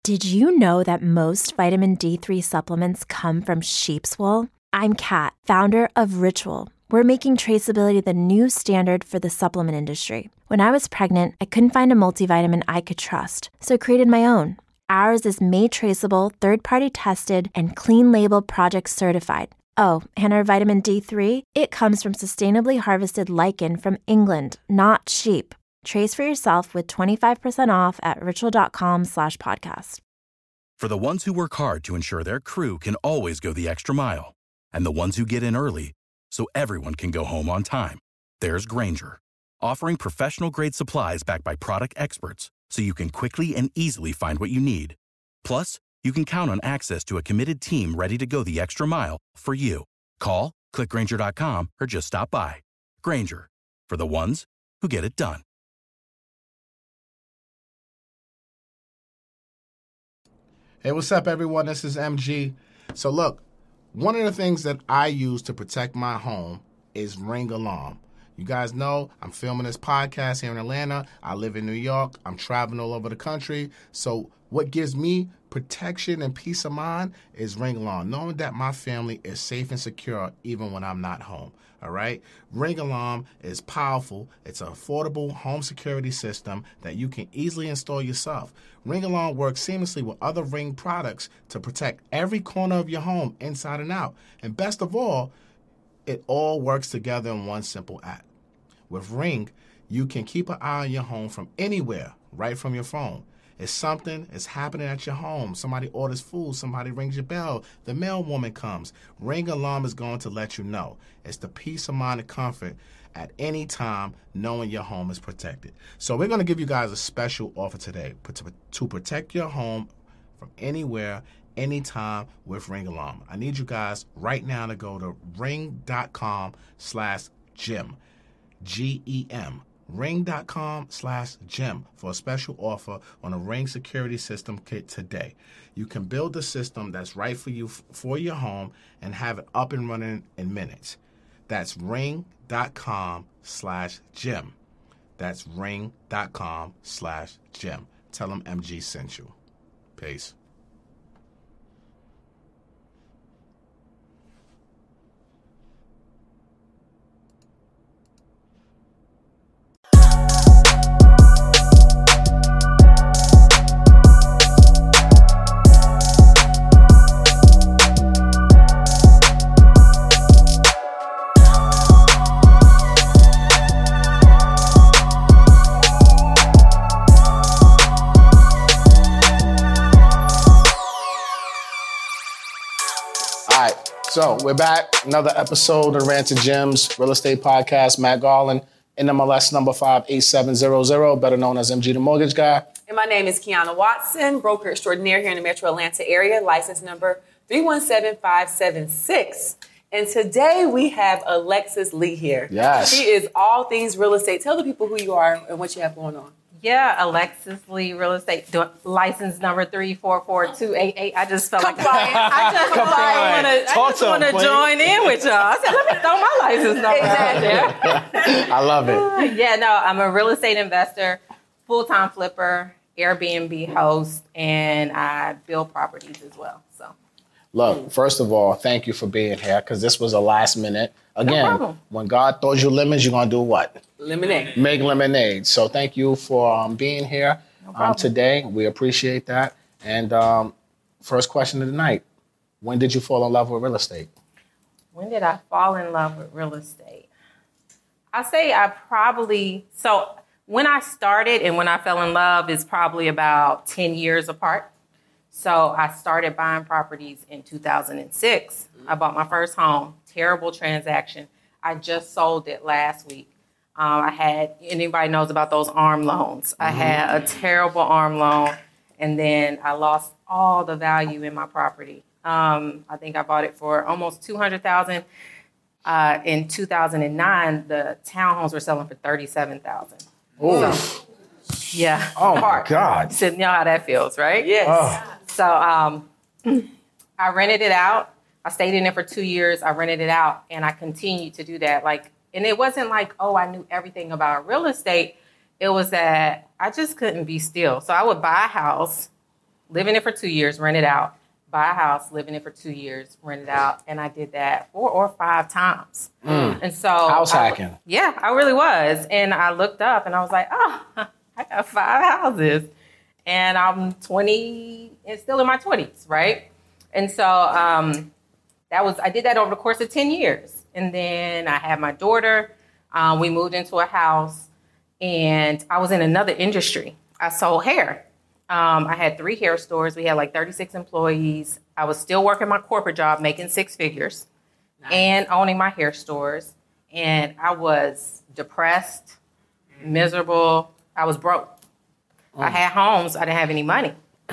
Did you know that most vitamin D3 supplements come from sheep's wool? I'm Kat, founder of Ritual. We're making traceability the new standard for the supplement industry. When I was pregnant, I couldn't find a multivitamin I could trust, so I created my own. Ours is made traceable, third-party tested, and clean label project certified. Oh, and our vitamin D3, it comes from sustainably harvested lichen from England, not sheep. Trace for yourself with 25% off at ritual.com/podcast. For the ones who work hard to ensure their crew can always go the extra mile, and the ones who get in early so everyone can go home on time, there's Grainger, offering professional-grade supplies backed by product experts so you can quickly and easily find what you need. Plus, you can count on access to a committed team ready to go the extra mile for you. Call, click Grainger.com, or just stop by. Grainger, for the ones who get it done. Hey, what's up, everyone? This is MG. So look, one of the things that I use to protect my home is Ring Alarm. You guys know I'm filming this podcast here in Atlanta. I live in New York. I'm traveling all over the country. So what gives me protection and peace of mind is Ring Alarm, knowing that my family is safe and secure even when I'm not home. All right? Ring Alarm is powerful. It's an affordable home security system that you can easily install yourself. Ring Alarm works seamlessly with other Ring products to protect every corner of your home inside and out. And best of all, it all works together in one simple app. With Ring, you can keep an eye on your home from anywhere, right from your phone. If something is happening at your home, somebody orders food, somebody rings your bell, the mailwoman comes, Ring Alarm is going to let you know. It's the peace of mind and comfort at any time knowing your home is protected. So we're going to give you guys a special offer today to protect your home from anywhere, anytime with Ring Alarm. I need you guys right now to go to ring.com/Jim, G-E-M. Ring.com/Jim for a special offer on a Ring security system kit today. You can build a system that's right for you for your home and have it up and running in minutes. That's ring.com/Jim. That's ring.com/Jim. Tell them MG sent you. Peace. So we're back. Another episode of Rant to Jim's Real Estate Podcast. Matt Garland, NMLS number 58700, better known as MG the Mortgage Guy. And my name is Kiana Watson, broker extraordinaire here in the Metro Atlanta area, license number 317576. And today we have Alexis Lee here. Yes. She is all things real estate. Tell the people who you are and what you have going on. Yeah, Alexis Lee, real estate, license number 3442888. I just felt like I just want to join in with y'all. I said, let me throw my license number out there. I love it. Yeah, no, I'm a real estate investor, full-time flipper, Airbnb host, and I build properties as well. So, look, first of all, thank you for being here because this was a last minute. Again, no when God throws you lemons, you're going to do what? Lemonade. Make lemonade. So thank you for being here today. We appreciate that. And first question of the night, when did you fall in love with real estate? When did I fall in love with real estate? I say when I started and when I fell in love is probably about 10 years apart. So I started buying properties in 2006. I bought my first home. Terrible transaction. I just sold it last week. Anybody knows about those ARM loans. I had a terrible ARM loan, and then I lost all the value in my property. I think I bought it for almost $200,000. In 2009, the townhomes were selling for $37,000. Oh, so, yeah. Oh my God! So you know how that feels, right? Yes. Oh. So I rented it out. I stayed in there for 2 years. I rented it out, and I continued to do that. And it wasn't like, oh, I knew everything about real estate. It was that I just couldn't be still. So I would buy a house, live in it for 2 years, rent it out, buy a house, live in it for 2 years, rent it out. And I did that 4 or 5 times. And so house hacking. Yeah, I really was. And I looked up and I was like, oh, I got 5 houses. And I'm 20 and still in my 20s, right? And so I did that over the course of 10 years. And then I had my daughter. We moved into a house and I was in another industry. I sold hair. I had 3 hair stores. We had like 36 employees. I was still working my corporate job, making 6 figures and owning my hair stores. And I was depressed, miserable. I was broke. I had homes. I didn't have any money.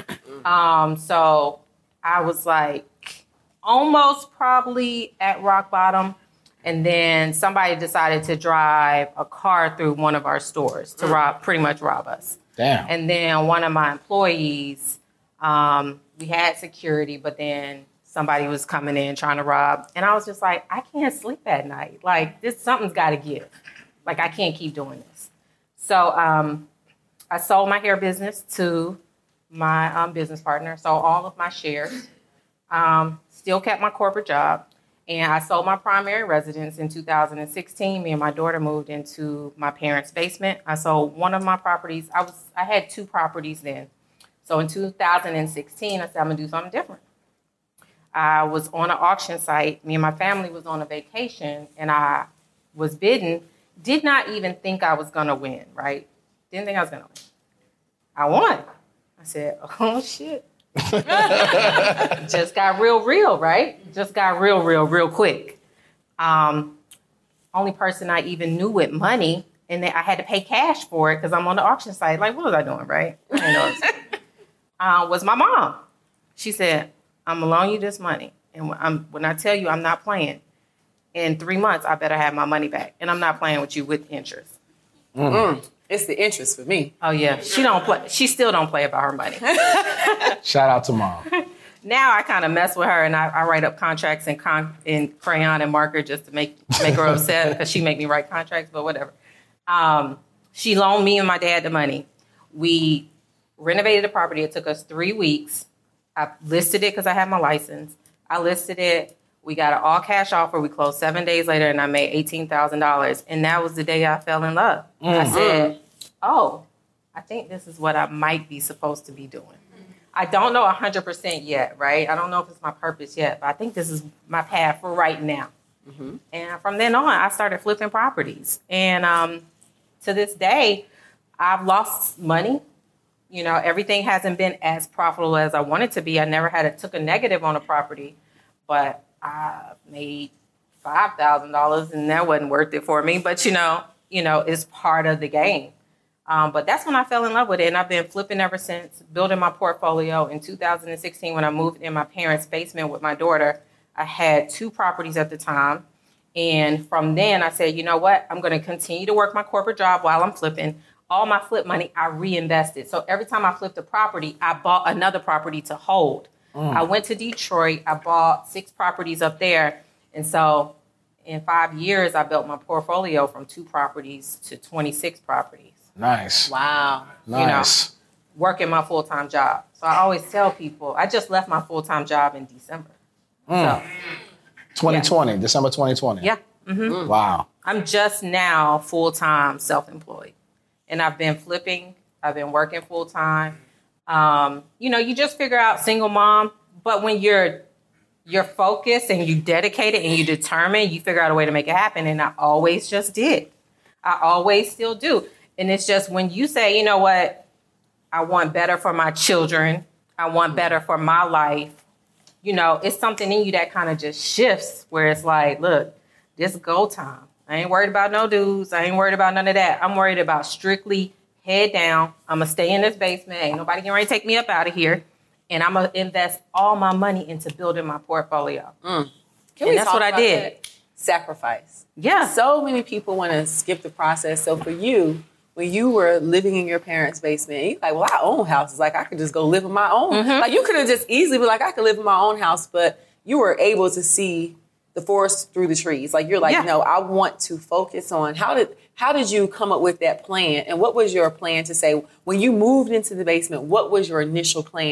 So I was like almost probably at rock bottom. And then somebody decided to drive a car through one of our stores to pretty much rob us. Damn. And then one of my employees, we had security, but then somebody was coming in trying to rob. And I was just like, I can't sleep at night. Like, something's got to give. Like, I can't keep doing this. So I sold my hair business to my business partner. So all of my shares, still kept my corporate job. And I sold my primary residence in 2016. Me and my daughter moved into my parents' basement. I sold one of my properties. I had 2 properties then. So in 2016, I said, I'm going to do something different. I was on an auction site. Me and my family was on a vacation, and I was bidding. Did not even think I was going to win, right? Didn't think I was going to win. I won. I said, oh, shit. Just got real, right? Just got real quick. Only person I even knew with money, and then I had to pay cash for it because I'm on the auction site. Like, what was I doing, right? I didn't know. Was my mom. She said, I'm gonna loan you this money, and when I tell you I'm not playing, in 3 months I better have my money back, and I'm not playing with you with interest. It's the interest for me. Oh yeah, she don't play. She still don't play about her money. Shout out to mom. Now I kind of mess with her, and I write up contracts in crayon and marker just to make her upset because she make me write contracts, but whatever. She loaned me and my dad the money. We renovated the property. It took us 3 weeks. I listed it because I had my license. I listed it. We got an all-cash offer. We closed 7 days later, and I made $18,000. And that was the day I fell in love. I said, oh, I think this is what I might be supposed to be doing. I don't know 100% yet, right? I don't know if it's my purpose yet, but I think this is my path for right now. And from then on, I started flipping properties. And to this day, I've lost money. You know, everything hasn't been as profitable as I wanted to be. I never took a negative on a property, but I made $5,000 and that wasn't worth it for me. But, you know, it's part of the game. But that's when I fell in love with it. And I've been flipping ever since, building my portfolio. In 2016, when I moved in my parents' basement with my daughter, I had 2 properties at the time. And from then I said, you know what? I'm going to continue to work my corporate job while I'm flipping. All my flip money, I reinvested. So every time I flipped a property, I bought another property to hold. I went to Detroit. I bought 6 properties up there. And so in 5 years, I built my portfolio from 2 properties to 26 properties. Nice. Wow. Nice. Working my full-time job. So I always tell people, I just left my full-time job in December. So, 2020, December 2020. yeah. Wow. I'm just now full-time self-employed. And I've been flipping. I've been working full-time. You just figure out single mom. But when you're focused and you dedicated and you determined, you figure out a way to make it happen. And I always just did. I always still do. And it's just when you say, you know what, I want better for my children. I want better for my life. It's something in you that kind of just shifts where it's like, look, this is go time. I ain't worried about no dudes. I ain't worried about none of that. I'm worried about strictly head down. I'm going to stay in this basement. Ain't nobody getting ready to take me up out of here. And I'm going to invest all my money into building my portfolio. And that's what I did. That? Sacrifice. Yeah. So many people want to skip the process. So for you, when you were living in your parents' basement, you're like, well, I own houses. Like, I could just go live in my own. Like, you could have just easily been like, I could live in my own house. But you were able to see the forest through the trees. Like, you're like, no, I want to focus on how did you come up with that plan? And what was your plan to say when you moved into the basement? What was your initial plan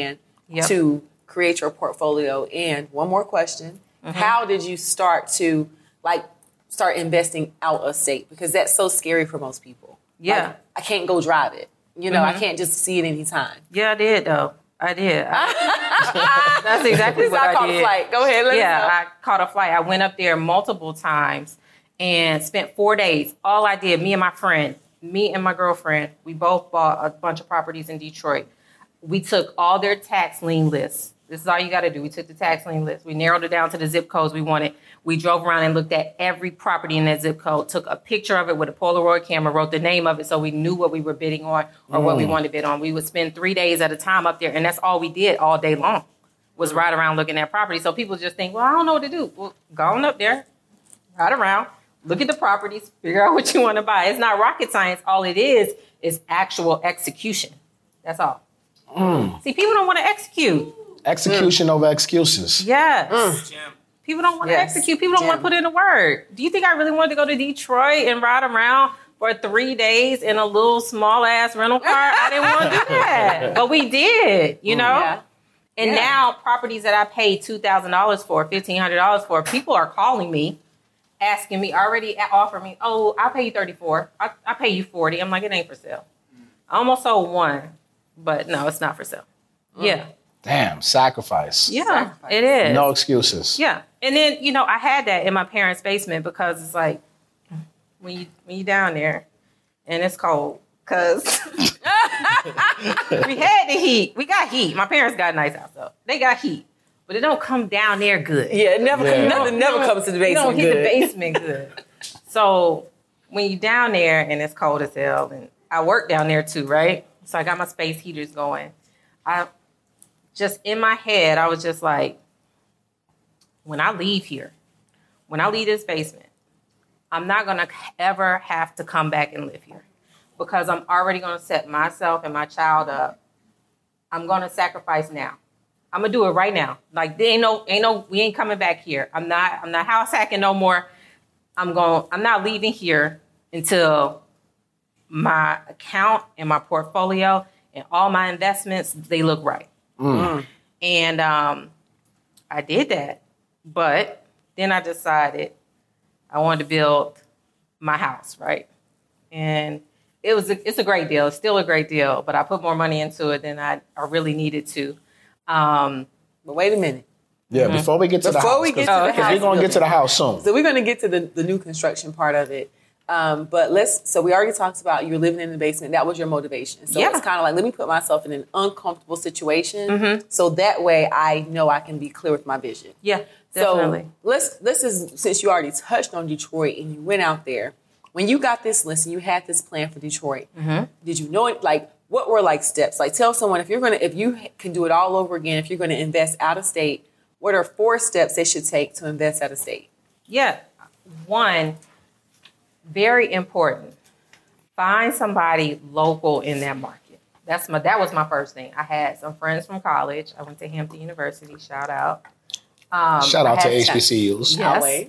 to create your portfolio? And one more question. How did you start to start investing out of state? Because that's so scary for most people. Yeah. Like, I can't go drive it. You know, I can't just see it anytime. Yeah, I did though. I did. That's exactly what I caught did. a flight. Go ahead. Let us know. I caught a flight. I went up there multiple times and spent 4 days. All I did, me and my girlfriend, we both bought a bunch of properties in Detroit. We took all their tax lien lists. This is all you got to do. We took the tax lien list. We narrowed it down to the zip codes we wanted. We drove around and looked at every property in that zip code, took a picture of it with a Polaroid camera, wrote the name of it so we knew what we were bidding on or what we wanted to bid on. We would spend 3 days at a time up there, and that's all we did all day long was ride around looking at property. So people just think, well, I don't know what to do. Well, go on up there, ride around, look at the properties, figure out what you want to buy. It's not rocket science. All it is actual execution. That's all. See, people don't want to execute. Execution over excuses. Yes. People don't want to execute. People don't want to put in the work. Do you think I really wanted to go to Detroit and ride around for 3 days in a little small ass rental car? I didn't want to do that. But we did, you know? Yeah. And now properties that I paid $2,000 for, $1,500 for, people are calling me, asking me, already offer me, oh, I'll pay you $34. I'll pay you $40. I'm like, it ain't for sale. I almost sold one, but no, it's not for sale. Yeah. Damn, sacrifice. Yeah, it is. No excuses. Yeah. And then, you know, I had that in my parents' basement because it's like, when you down there and it's cold, because we had the heat. We got heat. My parents got a nice house, though. They got heat. But it don't come down there good. Yeah, nothing never comes to the basement good. You don't hit the basement good. So when you down there and it's cold as hell, and I work down there too, right? So I got my space heaters going. Just in my head, I was just like, when I leave here, when I leave this basement, I'm not going to ever have to come back and live here because I'm already going to set myself and my child up. I'm going to sacrifice now. I'm going to do it right now. Like, there we ain't coming back here. I'm not house hacking no more. I'm not leaving here until my account and my portfolio and all my investments, they look right. And I did that, but then I decided I wanted to build my house, right? And it's a great deal. It's still a great deal, but I put more money into it than I really needed to. But wait a minute. Yeah, before we get to the house, because we're going to get to the house soon. So we're going to get to the new construction part of it. But so we already talked about you're living in the basement. That was your motivation. So it's kind of like, let me put myself in an uncomfortable situation so that way I know I can be clear with my vision. Yeah, definitely. So this is, since you already touched on Detroit and you went out there, when you got this list and you had this plan for Detroit, did you know it? Like, what were like steps? Like, tell someone if you can do it all over again, if you're going to invest out of state, what are 4 steps they should take to invest out of state? Yeah. 1, very important. Find somebody local in that market. That was my first thing. I had some friends from college. I went to Hampton University. Shout out. Shout out to HBCUs. Yes.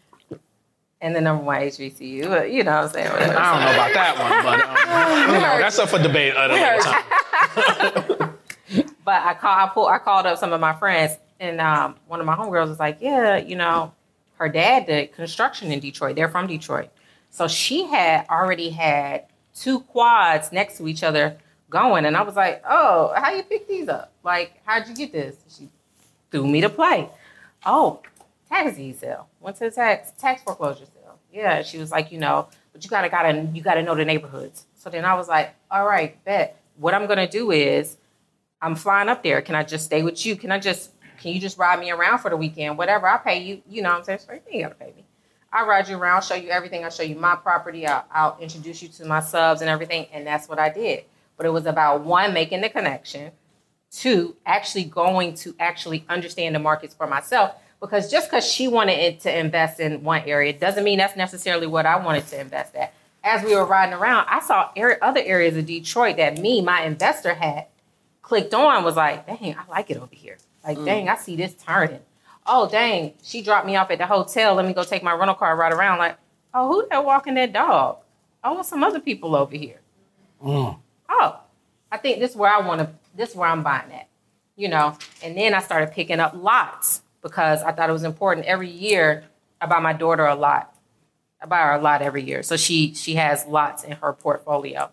And the number 1 HBCU. You know what I'm saying? Whatever. I don't know about that one, but that's up for debate another time. But I called up some of my friends, and one of my homegirls was like, yeah, you know, her dad did construction in Detroit. They're from Detroit. So she had already had 2 quads next to each other going. And I was like, oh, how you pick these up? Like, how'd you get this? She threw me to play. Oh, tax deed sale. Went to the tax foreclosure sale. Yeah, she was like, you know, but you gotta know the neighborhoods. So then I was like, all right, bet. What I'm gonna do is I'm flying up there. Can I just stay with you? Can you just ride me around for the weekend? Whatever, I'll pay you. You know what I'm saying? So you ain't gotta pay me. I'll ride you around, show you everything. I'll show you my property. I'll introduce you to my subs and everything. And that's what I did. But it was about 1, making the connection. 2, actually going to actually understand the markets for myself. Because just because she wanted to invest in one area doesn't mean that's necessarily what I wanted to invest at. As we were riding around, I saw other areas of Detroit that my investor, had clicked on, was like, dang, I like it over here. Like, dang, I see this turning. Oh, dang, she dropped me off at the hotel. Let me go take my rental car ride around. Like, oh, who that walking that dog? Oh, some other people over here. Oh, I think this is where I'm buying at. and then I started picking up lots because I thought it was important. Every year, I buy my daughter a lot. I buy her a lot every year. So she has lots in her portfolio.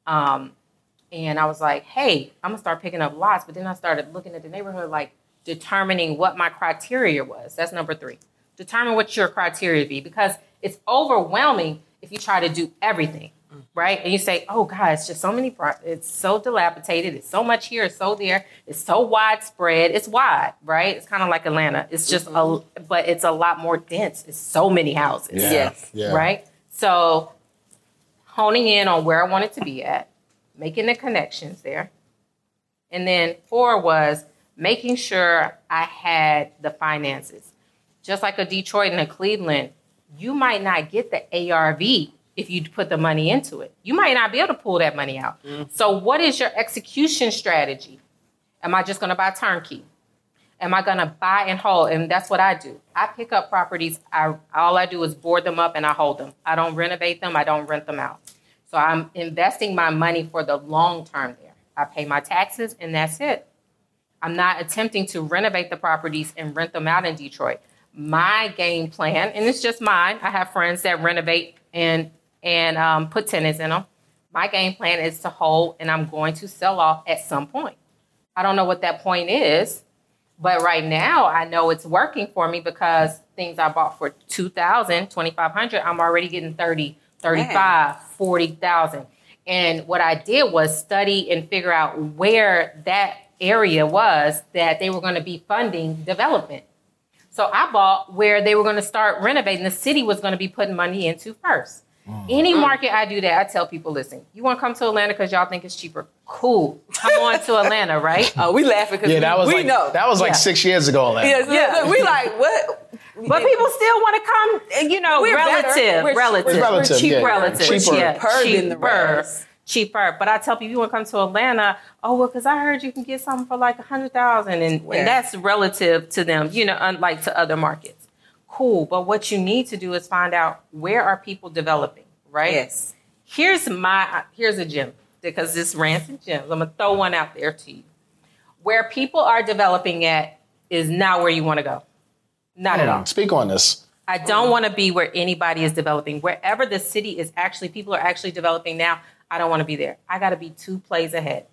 And I was like, hey, I'm going to start picking up lots. But then I started looking at the neighborhood, like determining what my criteria was. That's number 3. Determine what your criteria be, because it's overwhelming if you try to do everything, right? And you say, oh, God, it's just so many, it's so dilapidated. It's so much here, it's so there. It's so widespread. It's wide, right? It's kind of like Atlanta. It's just, but it's a lot more dense. It's so many houses. Yes. Yeah. Right? So honing in on where I wanted to be at, making the connections there. And then 4 was making sure I had the finances. Just like a Detroit and a Cleveland, you might not get the ARV if you put the money into it. You might not be able to pull that money out. So what is your execution strategy? Am I just going to buy turnkey? Am I going to buy and hold? And that's what I do. I pick up properties. All I do is board them up and I hold them. I don't renovate them. I don't rent them out. So I'm investing my money for the long term there. I pay my taxes and that's it. I'm not attempting to renovate the properties and rent them out in Detroit. My game plan, and it's just mine. I have friends that renovate and put tenants in them. My game plan is to hold, and I'm going to sell off at some point. I don't know what that point is, but right now I know it's working for me because things I bought for $2,000, $2,500, I'm already getting 30, 35, 40,000. And what I did was study and figure out where that area was that they were going to be funding development. So I bought where they were going to start renovating. The city was going to be putting money into first. Any market I do that, I tell people, listen, you want to come to Atlanta because y'all think it's cheaper? Cool. Come on to Atlanta, right? We laughing because we know. That was like 6 years ago, Atlanta. Yeah. We like, what? But people still want to come, we're relative. We're cheap relative. Cheaper than the rest. Cheaper. But I tell people, you want to come to Atlanta, because I heard you can get something for like $100,000. And that's relative to them, unlike to other markets. Cool. But what you need to do is find out, where are people developing, right? Yes. Here's a gem, because this rants and gems. I'm going to throw one out there to you. Where people are developing at is not where you want to go. Not at all. Speak on this. I don't want to be where anybody is developing. Wherever the city is people are actually developing now, I don't want to be there. I got to be 2 plays ahead.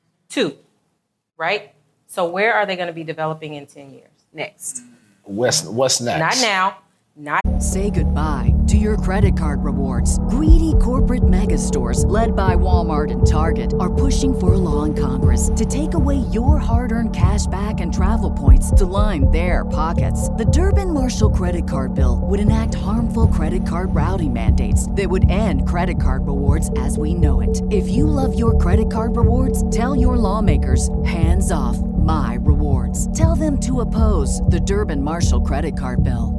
2, right? So where are they going to be developing in 10 years? Next. What's next? Not now. Say goodbye to your credit card rewards. Greedy corporate mega stores, led by Walmart and Target, are pushing for a law in Congress to take away your hard-earned cash back and travel points to line their pockets. The Durbin-Marshall credit card bill would enact harmful credit card routing mandates that would end credit card rewards as we know it. If you love your credit card rewards, tell your lawmakers, hands off my rewards. Tell them to oppose the Durbin-Marshall credit card bill.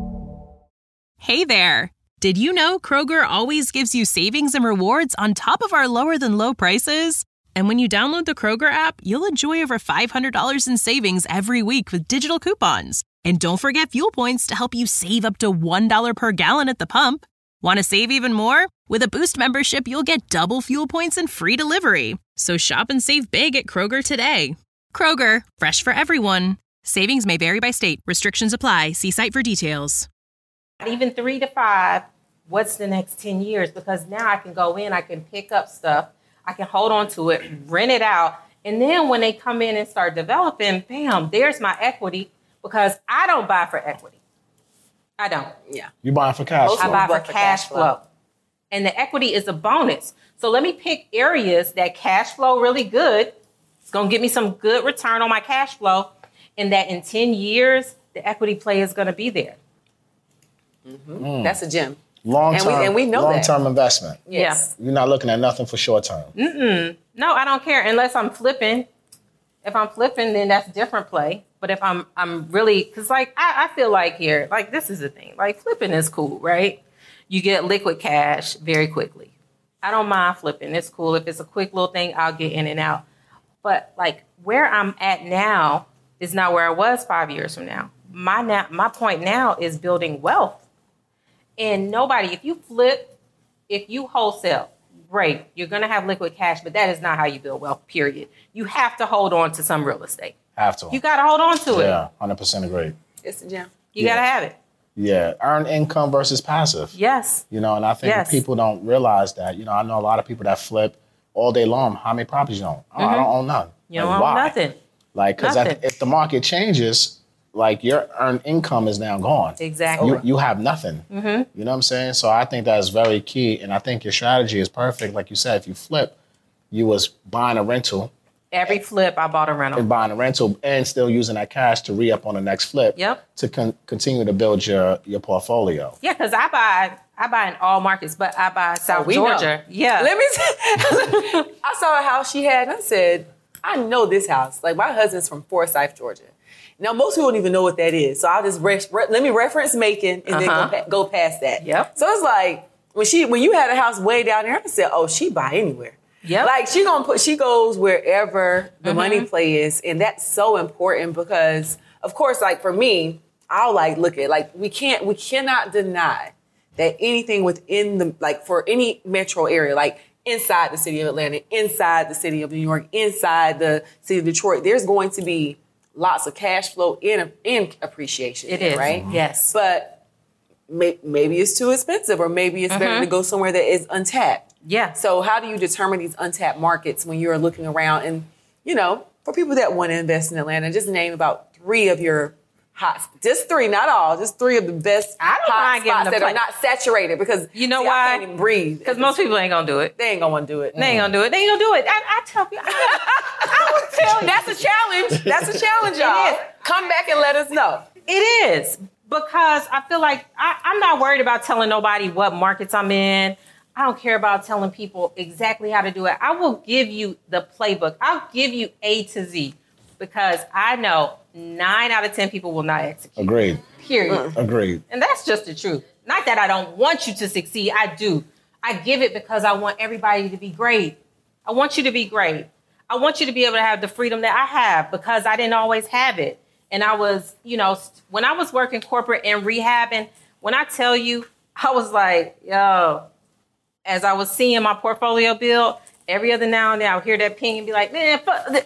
Hey there! Did you know Kroger always gives you savings and rewards on top of our lower-than-low prices? And when you download the Kroger app, you'll enjoy over $500 in savings every week with digital coupons. And don't forget fuel points to help you save up to $1 per gallon at the pump. Want to save even more? With a Boost membership, you'll get double fuel points and free delivery. So shop and save big at Kroger today. Kroger, fresh for everyone. Savings may vary by state. Restrictions apply. See site for details. Even 3 to 5, what's the next 10 years? Because now I can go in, I can pick up stuff, I can hold on to it, rent it out. And then when they come in and start developing, bam, there's my equity, because I don't buy for equity. I don't. Yeah. You buying for cash flow. I buy for cash flow. And the equity is a bonus. So let me pick areas that cash flow really good. It's going to give me some good return on my cash flow. And that in 10 years, the equity play is going to be there. Mm-hmm. That's a gem. Long-term, and we know long-term investment. Yes. You're not looking at nothing for short-term. No, I don't care unless I'm flipping. If I'm flipping, then that's a different play. But if I'm really, because I feel like here, this is the thing. Flipping is cool, right? You get liquid cash very quickly. I don't mind flipping. It's cool. If it's a quick little thing, I'll get in and out. But where I'm at now is not where I was 5 years from now. My point now is building wealth. And nobody, if you flip, if you wholesale, great. You're going to have liquid cash, but that is not how you build wealth, period. You have to hold on to some real estate. Have to. You got to hold on to it. Yeah, 100% agree. It's the gem. You got to have it. Yeah, earn income versus passive. Yes. You know, and I think people don't realize that. You know, I know a lot of people that flip all day long. How many properties you own? Oh, I don't own none. You don't own nothing. Like, because if the market changes, like your earned income is now gone. Exactly. You have nothing. You know what I'm saying? So I think that's very key. And I think your strategy is perfect. Like you said, if you flip, you was buying a rental. Every flip, I bought a rental. And buying a rental and still using that cash to re-up on the next flip. Yep. To continue to build your portfolio. Yeah, because I buy in all markets, but I buy South Georgia. Know. Yeah. Let me I saw a house she had, and I said, I know this house. Like, my husband's from Forsyth, Georgia. Now, most people don't even know what that is. So I'll just let me reference Macon and then go past that. Yep. So it's like, when you had a house way down there, I said, oh, she buy anywhere. Yep. Like, she goes wherever the money play is. And that's so important because, of course, like for me, I'll like look at, like, we cannot deny that anything within the, like for any metro area, like inside the city of Atlanta, inside the city of New York, inside the city of Detroit, there's going to be lots of cash flow in appreciation. It is, right? Yes. But maybe it's too expensive, or maybe it's better to go somewhere that is untapped. Yeah. So how do you determine these untapped markets when you're looking around? And, you know, for people that want to invest in Atlanta, just name about 3 of your just 3, not all, just 3 of the best hot spots that are not saturated, because you know why? I can't even breathe. Because most people ain't gonna do it. They ain't gonna want to do it. They ain't gonna do it. They ain't gonna do it. I tell you, I would tell you. That's a challenge. That's a challenge, y'all. It is. Come back and let us know. It is, because I feel like I'm not worried about telling nobody what markets I'm in. I don't care about telling people exactly how to do it. I will give you the playbook. I'll give you A to Z, because I know 9 out of 10 people will not execute. Agreed. Period. Agreed. And that's just the truth. Not that I don't want you to succeed. I do. I give it because I want everybody to be great. I want you to be great. I want you to be able to have the freedom that I have, because I didn't always have it. And I was, you know, when I was working corporate and rehabbing, when I tell you, I was like, yo, as I was seeing my portfolio build, every other now and then I would hear that ping and be like, man, fuck this.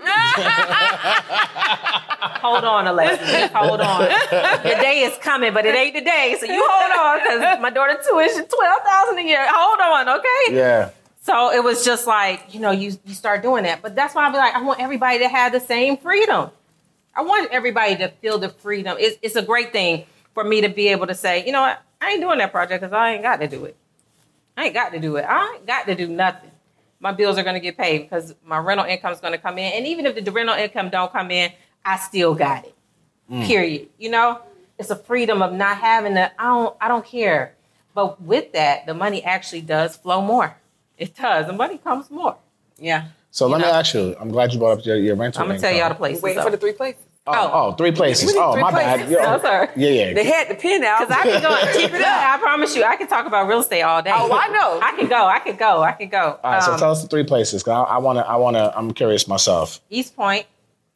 Hold on, Alexis. Just hold on. Your day is coming, but it ain't the day. So you hold on, because my daughter tuition $12,000 a year. Hold on, okay? Yeah. So it was just like, you know, you start doing that. But that's why I be like, I want everybody to have the same freedom. I want everybody to feel the freedom. It's a great thing for me to be able to say, you know what? I ain't doing that project because I ain't got to do it. I ain't got to do it. I ain't got to do nothing. My bills are going to get paid because my rental income is going to come in. And even if the rental income don't come in, I still got it. Period. You know, it's a freedom of not having to, I don't care. But with that, the money actually does flow more. It does. The money comes more. Yeah. So let me ask you, I'm glad you brought up your rental I'm going to tell y'all the places. Waiting for the 3 places. Oh, 3 places. Oh, my bad. No, sir. Yeah. They had the pen out. Because I can go, keep it up. I promise you, I can talk about real estate all day. Oh, I know. I can go. All right, so tell us the 3 places, because I'm curious myself. East Point.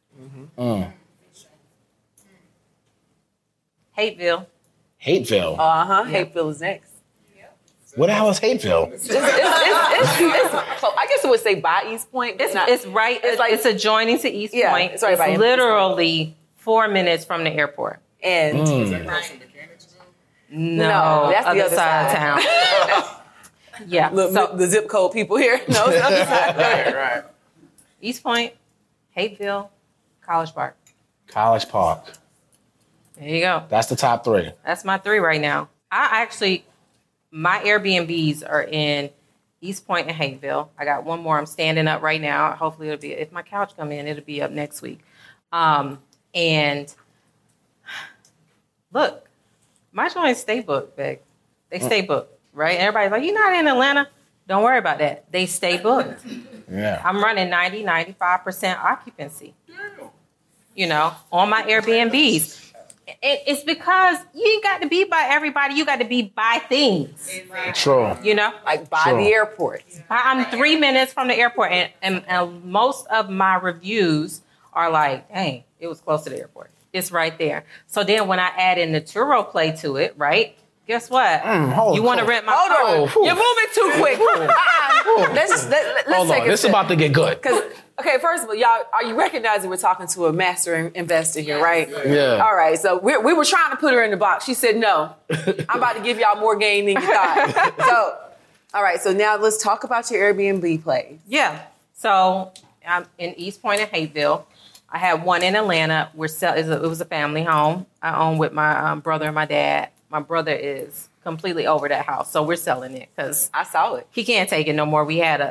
Hateville. Hateville. Hateville is next. What the hell is Hateville? It's I guess it would say by East Point. It's right. It's adjoining to East Point. It's right by literally 4 minutes from the airport. And no, that's the other other side of town. Yeah. Look, So the zip code people here. No, it's the other side. Right. East Point, Hateville, College Park. College Park. There you go. That's the top 3. That's my 3 right now. My Airbnbs are in East Point and Hateville. I got one more. I'm standing up right now. Hopefully it'll be, if my couch come in, it'll be up next week. And look, my joints stay booked, Beck. They stay booked, right? Everybody's like, you're not in Atlanta. Don't worry about that. They stay booked. Yeah. I'm running 95% occupancy, you know, on my Airbnbs. It's because you ain't got to be by everybody. You got to be by things. True. You know? Like by the airport. I'm 3 minutes from the airport. And most of my reviews are like, dang, it was close to the airport. It's right there. So then when I add in the Turo Play to it, right? guess what? You want to rent my car? Hold on. You're moving too quick. Let's Hold take on. a This is sip. about to get good. Okay, first of all, y'all, are you recognizing we're talking to a master investor here, right? Yeah. All right, so we were trying to put her in the box. She said no. I'm about to give y'all more game than you thought. So, all right, so now let's talk about your Airbnb place. Yeah. So I'm in East Point and Hateville. I had one in Atlanta. It was a family home. I own with my brother and my dad. My brother is completely over that house, so we're selling it because I saw it. he can't take it no more. We had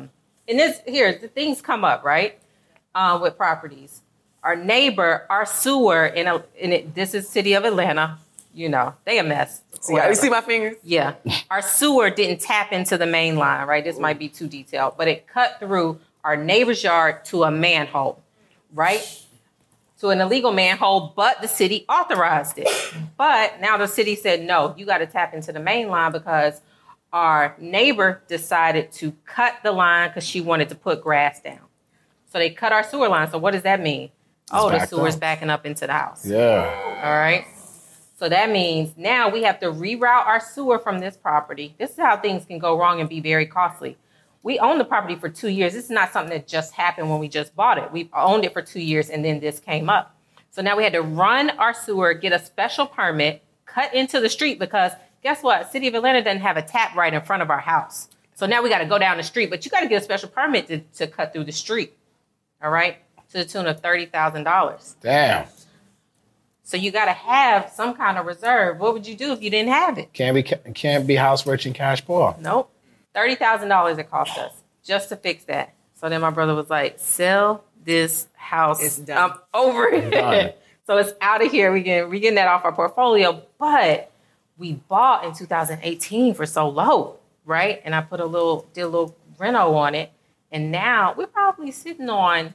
the things come up, right? With properties. Our neighbor, our sewer this is city of Atlanta, they a mess. You see my fingers? Yeah. Our sewer didn't tap into the main line, right? This might be too detailed, but it cut through our neighbor's yard to a manhole, right? To an illegal manhole, but the city authorized it. But now the city said, no, you got to tap into the main line because our neighbor decided to cut the line because she wanted to put grass down. So they cut our sewer line. So what does that mean? The sewer's backing up into the house. Yeah. All right. So that means now we have to reroute our sewer from this property. This is how things can go wrong and be very costly. We owned the property for 2 years. This is not something that just happened when we just bought it. We've owned it for 2 years and then this came up. So now we had to run our sewer, get a special permit, cut into the street because guess what? City of Atlanta doesn't have a tap right in front of our house. So now we got to go down the street, but you got to get a special permit to cut through the street. All right. To the tune of $30,000. Damn. So you got to have some kind of reserve. What would you do if you didn't have it? Can't be house rich and cash poor. Nope. $30,000 it cost us just to fix that. So then my brother was like, sell this house. It's done. I'm over it. So it's out of here. We getting that off our portfolio. But we bought in 2018 for so low, right? And I did a little reno on it. And now we're probably sitting on,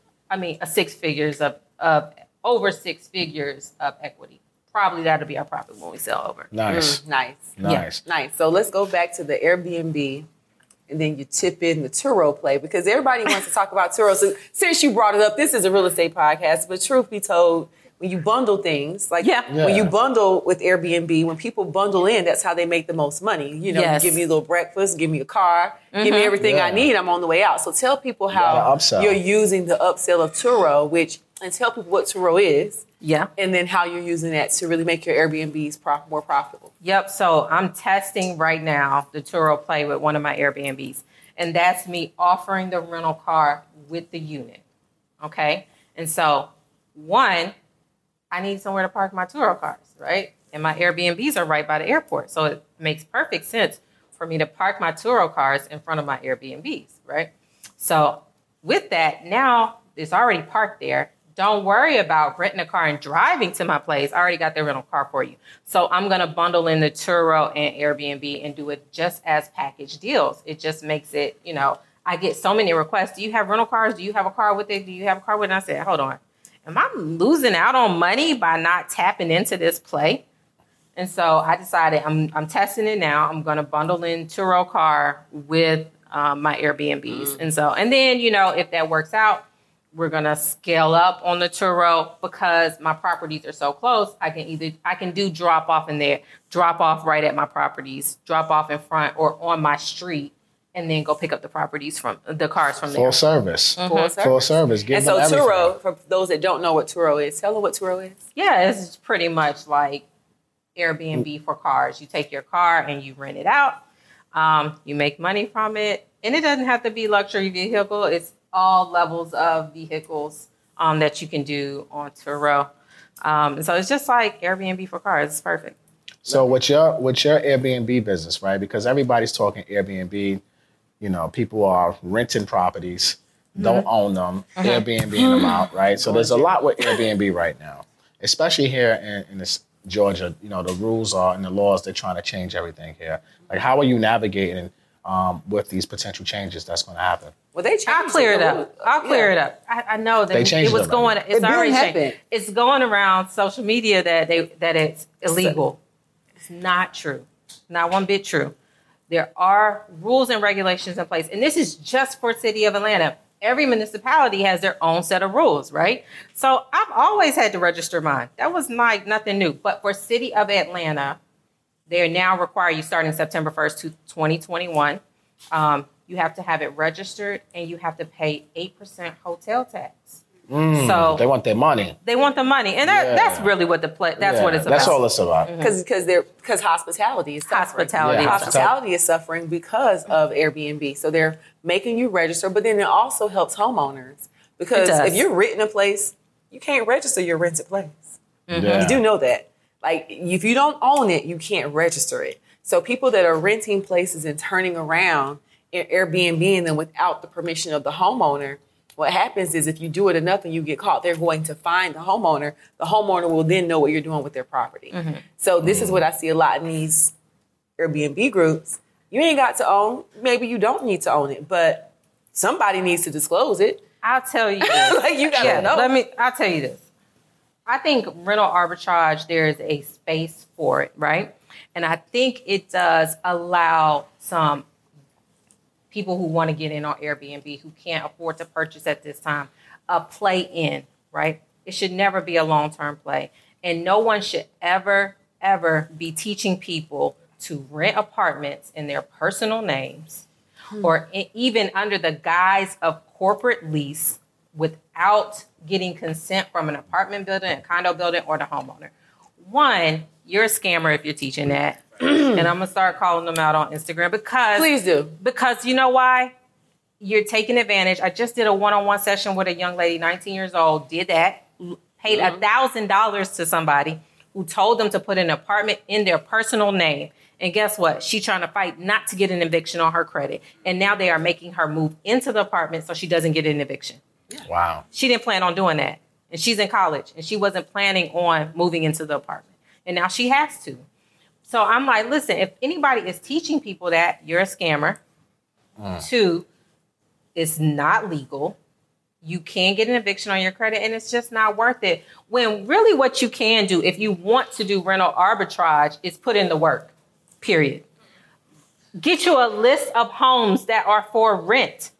over 6 figures of equity. Probably that'll be our profit when we sell over. Nice. Nice. Nice. Yeah, nice. So let's go back to the Airbnb and then you tip in the Turo play because everybody wants to talk about Turo. So since you brought it up, this is a real estate podcast, but truth be told, when you bundle things, when you bundle with Airbnb, when people bundle in, that's how they make the most money. You give me a little breakfast, give me a car, give me everything I need, I'm on the way out. So tell people how you're using the upsell of Turo, and tell people what Turo is. Yeah. And then how you're using that to really make your Airbnbs more profitable. Yep. So I'm testing right now the Turo Play with one of my Airbnbs. And that's me offering the rental car with the unit. Okay. And so, one, I need somewhere to park my Turo cars, right? And my Airbnbs are right by the airport. So it makes perfect sense for me to park my Turo cars in front of my Airbnbs, right? So with that, now it's already parked there. Don't worry about renting a car and driving to my place. I already got the rental car for you. So I'm going to bundle in the Turo and Airbnb and do it just as package deals. It just makes it, I get so many requests. Do you have rental cars? Do you have a car with it? Do you have a car with it? And I said, hold on. Am I losing out on money by not tapping into this play? And so I decided I'm testing it now. I'm going to bundle in Turo car with my Airbnbs. And then, if that works out, we're going to scale up on the Turo because my properties are so close. I can do drop off in there, drop off right at my properties, drop off in front or on my street, and then go pick up the properties from the cars from there. Full service. Full service. And so Turo, for those that don't know what Turo is, tell them what Turo is. Yeah, it's pretty much like Airbnb for cars. You take your car and you rent it out. You make money from it. And it doesn't have to be luxury vehicle. It's all levels of vehicles that you can do on Turo. And so it's just like Airbnb for cars. It's perfect. So with your Airbnb business, right? Because everybody's talking Airbnb, people are renting properties, don't own them, Airbnb them out, right? So there's a lot with Airbnb right now, especially here in this Georgia. The rules are and the laws, they're trying to change everything here. Like, how are you navigating with these potential changes that's going to happen? Well, they changed. I'll clear it up. I know that it was going. It's already changed. It's going around social media that it's illegal. It's not true. Not one bit true. There are rules and regulations in place, and this is just for City of Atlanta. Every municipality has their own set of rules, right? So I've always had to register mine. That was like nothing new. But for City of Atlanta, They now require you starting September 1st, 2021. You have to have it registered and you have to pay 8% hotel tax. So they want their money. They want the money, and that's really what what it's about. That's all it's about. Because hospitality is suffering. Hospitality is suffering because of Airbnb. So they're making you register, but then it also helps homeowners because if you're renting a place, you can't register your rented place. You do know that. Like if you don't own it, you can't register it. So people that are renting places and turning around and Airbnb them without the permission of the homeowner. What happens is if you do it enough and you get caught, they're going to find the homeowner. The homeowner will then know what you're doing with their property. So this is what I see a lot in these Airbnb groups. You ain't got to own. Maybe you don't need to own it, but somebody needs to disclose it. I'll tell you this. Like you gotta know. I'll tell you this. I think rental arbitrage, there is a space for it, right? And I think it does allow some people who want to get in on Airbnb who can't afford to purchase at this time, a play in, right? It should never be a long-term play. And no one should ever be teaching people to rent apartments in their personal names or even under the guise of corporate lease without getting consent from an apartment building, a condo building, or the homeowner. One, you're a scammer if you're teaching that. And I'm going to start calling them out on Instagram because... Please do. Because you know why? You're taking advantage. I just did a one-on-one session with a young lady, 19 years old, did that, paid $1,000 to somebody who told them to put an apartment in their personal name. And guess what? She's trying to fight not to get an eviction on her credit. And now they are making her move into the apartment so she doesn't get an eviction. Wow. She didn't plan on doing that. And she's in college. And she wasn't planning on moving into the apartment. And now she has to. So I'm like, listen, if anybody is teaching people that, you're a scammer. 2, it's not legal. You can get an eviction on your credit, and it's just not worth it. When really what you can do, if you want to do rental arbitrage, is put in the work, period. Get you a list of homes that are for rent.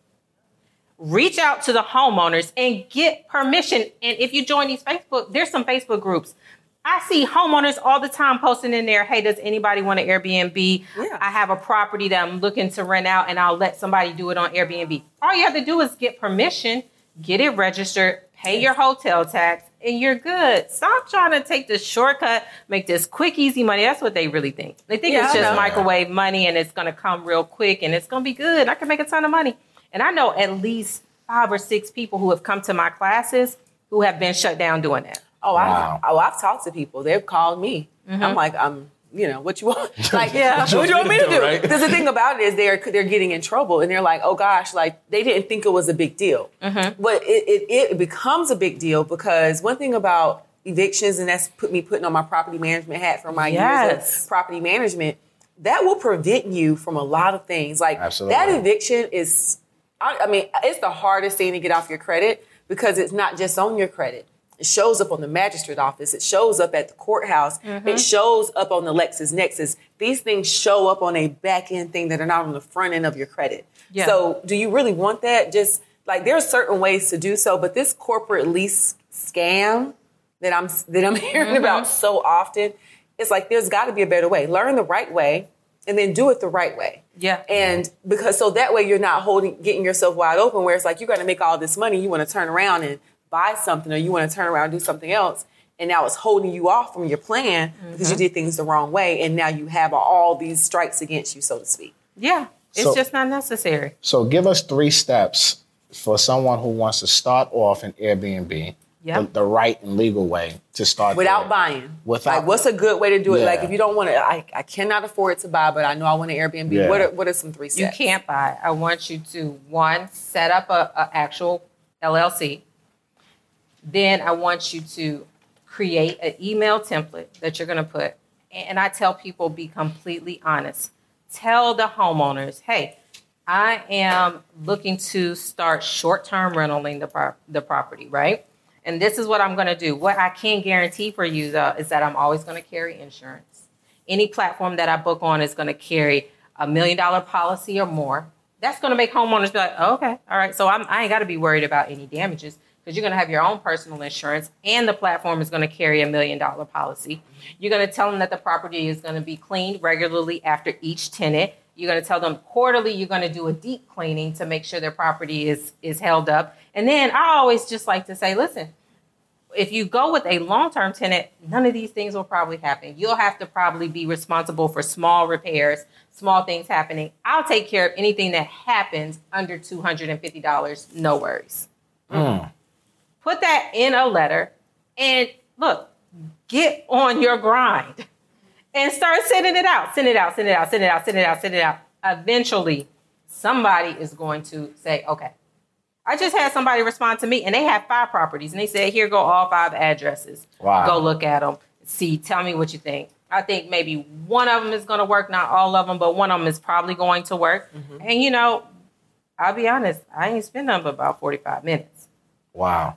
Reach out to the homeowners and get permission. And if you join these there's some Facebook groups. I see homeowners all the time posting in there, hey, does anybody want an Airbnb? Yeah. I have a property that I'm looking to rent out and I'll let somebody do it on Airbnb. All you have to do is get permission, get it registered, pay your hotel tax, and you're good. Stop trying to take the shortcut, make this quick, easy money. That's what they really think. They think it's just microwave money and it's going to come real quick and it's going to be good. I can make a ton of money. And I know at least 5 or 6 people who have come to my classes who have been shut down doing that. I've talked to people. They've called me. I'm like, what you want? Like, what you want me to do? Right? Because the thing about it is they're getting in trouble and they're like, oh gosh, like they didn't think it was a big deal. But it becomes a big deal because one thing about evictions, and that's putting on my property management hat for my years of property management, that will prevent you from a lot of things. Like that eviction is, it's the hardest thing to get off your credit because it's not just on your credit. It shows up on the magistrate office. It shows up at the courthouse. It shows up on the LexisNexis. These things show up on a back end thing that are not on the front end of your credit. Yeah. So do you really want that? Just like there are certain ways to do so, but this corporate lease scam that I'm hearing about so often, it's like there's got to be a better way. Learn the right way and then do it the right way. Yeah. And so that way you're not getting yourself wide open where it's like you're going to make all this money. You want to turn around and buy something or you want to turn around and do something else. And now it's holding you off from your plan because you did things the wrong way. And now you have all these strikes against you, so to speak. Yeah. It's just not necessary. So give us 3 steps for someone who wants to start off in Airbnb, the right and legal way to start. Without buying. Like, what's a good way to do it? Like, if you don't want to, I cannot afford to buy, but I know I want an Airbnb. Yeah. What are some 3 steps? You can't buy. I want you to, 1, set up a actual LLC. Then I want you to create an email template that you're going to put. And I tell people, be completely honest. Tell the homeowners, hey, I am looking to start short-term rentaling the property, right? And this is what I'm going to do. What I can guarantee for you, though, is that I'm always going to carry insurance. Any platform that I book on is going to carry $1 million policy or more. That's going to make homeowners be like, oh, okay, all right. So I ain't got to be worried about any damages. because you're going to have your own personal insurance, and the platform is going to carry $1 million policy. You're going to tell them that the property is going to be cleaned regularly after each tenant. You're going to tell them quarterly you're going to do a deep cleaning to make sure their property is held up. And then I always just like to say, listen, if you go with a long-term tenant, none of these things will probably happen. You'll have to probably be responsible for small repairs, small things happening. I'll take care of anything that happens under $250. No worries. Put that in a letter and look, get on your grind and start sending it out. Send it out, send it out, send it out, send it out, send it out. Eventually, somebody is going to say, okay. I just had somebody respond to me, and they had 5 properties, and they said, here go all 5 addresses. Wow. Go look at them. See, tell me what you think. I think maybe one of them is going to work, not all of them, but one of them is probably going to work. Mm-hmm. And, I'll be honest, I ain't spent them about 45 minutes. Wow.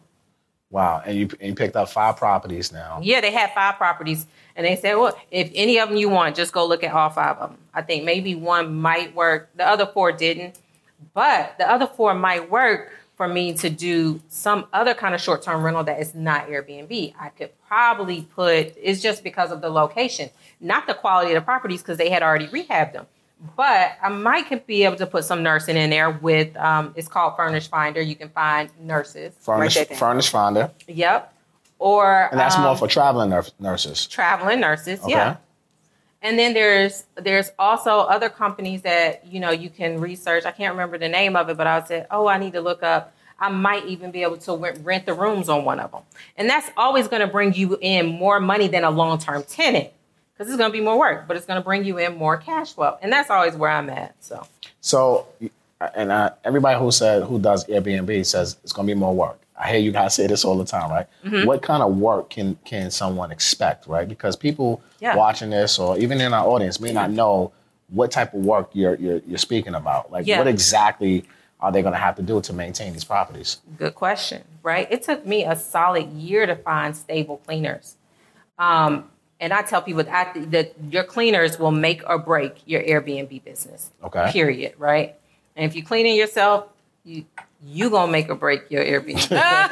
And you picked up 5 properties now. Yeah, they had 5 properties, and they said, well, if any of them you want, just go look at all 5 of them. I think maybe one might work. The other 4 didn't, but the other 4 might work for me to do some other kind of short-term rental that is not Airbnb. I could probably it's just because of the location, not the quality of the properties because they had already rehabbed them. But I might be able to put some nursing in there with, it's called Furnish Finder. You can find nurses. Furnish Finder. Yep. Or and that's more for traveling nurses. Traveling nurses, okay. Yeah. And then there's also other companies that, you can research. I can't remember the name of it, but I said, I need to look up. I might even be able to rent the rooms on one of them. And that's always going to bring you in more money than a long-term tenant because it's going to be more work, but it's going to bring you in more cash flow. And that's always where I'm at. So everybody who does Airbnb says it's going to be more work. I hear you guys say this all the time, right? Mm-hmm. What kind of work can someone expect, right? Because people watching this or even in our audience may not know what type of work you're speaking about. Like, what exactly are they going to have to do to maintain these properties? Good question, right? It took me a solid year to find stable cleaners. And I tell people that your cleaners will make or break your Airbnb business. Okay. Period, right? And if you're cleaning yourself, you gonna make or break your Airbnb.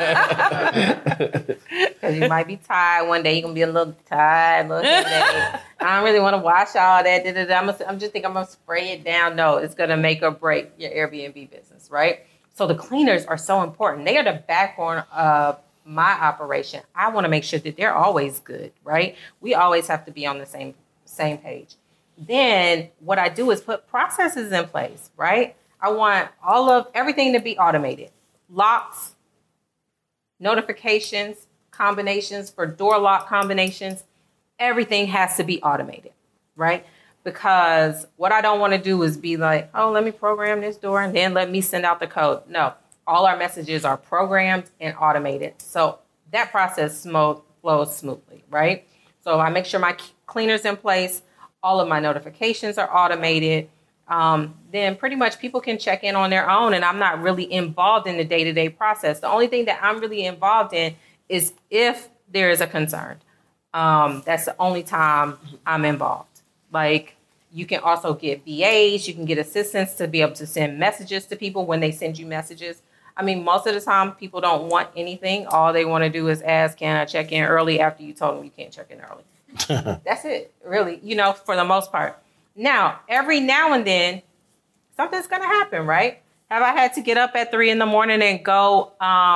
Because you might be tired one day. You're gonna be a little tired. I don't really want to wash all that. I'm just thinking I'm gonna spray it down. No, it's gonna make or break your Airbnb business, right? So the cleaners are so important. They are the backbone of my operation. I want to make sure that they're always good, right? We always have to be on the same page. Then what I do is put processes in place, right? I want everything to be automated. Locks, notifications, combinations for door lock combinations. Everything has to be automated, right? Because what I don't want to do is be like, let me program this door and then let me send out the code. No, all our messages are programmed and automated. So that process flows smoothly, right? So I make sure my cleaner's in place. All of my notifications are automated. Then pretty much people can check in on their own, and I'm not really involved in the day-to-day process. The only thing that I'm really involved in is if there is a concern. That's the only time I'm involved. Like, you can also get VAs, you can get assistants to be able to send messages to people when they send you messages. I mean, most of the time people don't want anything. All they want to do is ask, can I check in early after you told them you can't check in early? That's it, really, for the most part. Now, every now and then, something's going to happen, right? Have I had to get up at 3 a.m. and go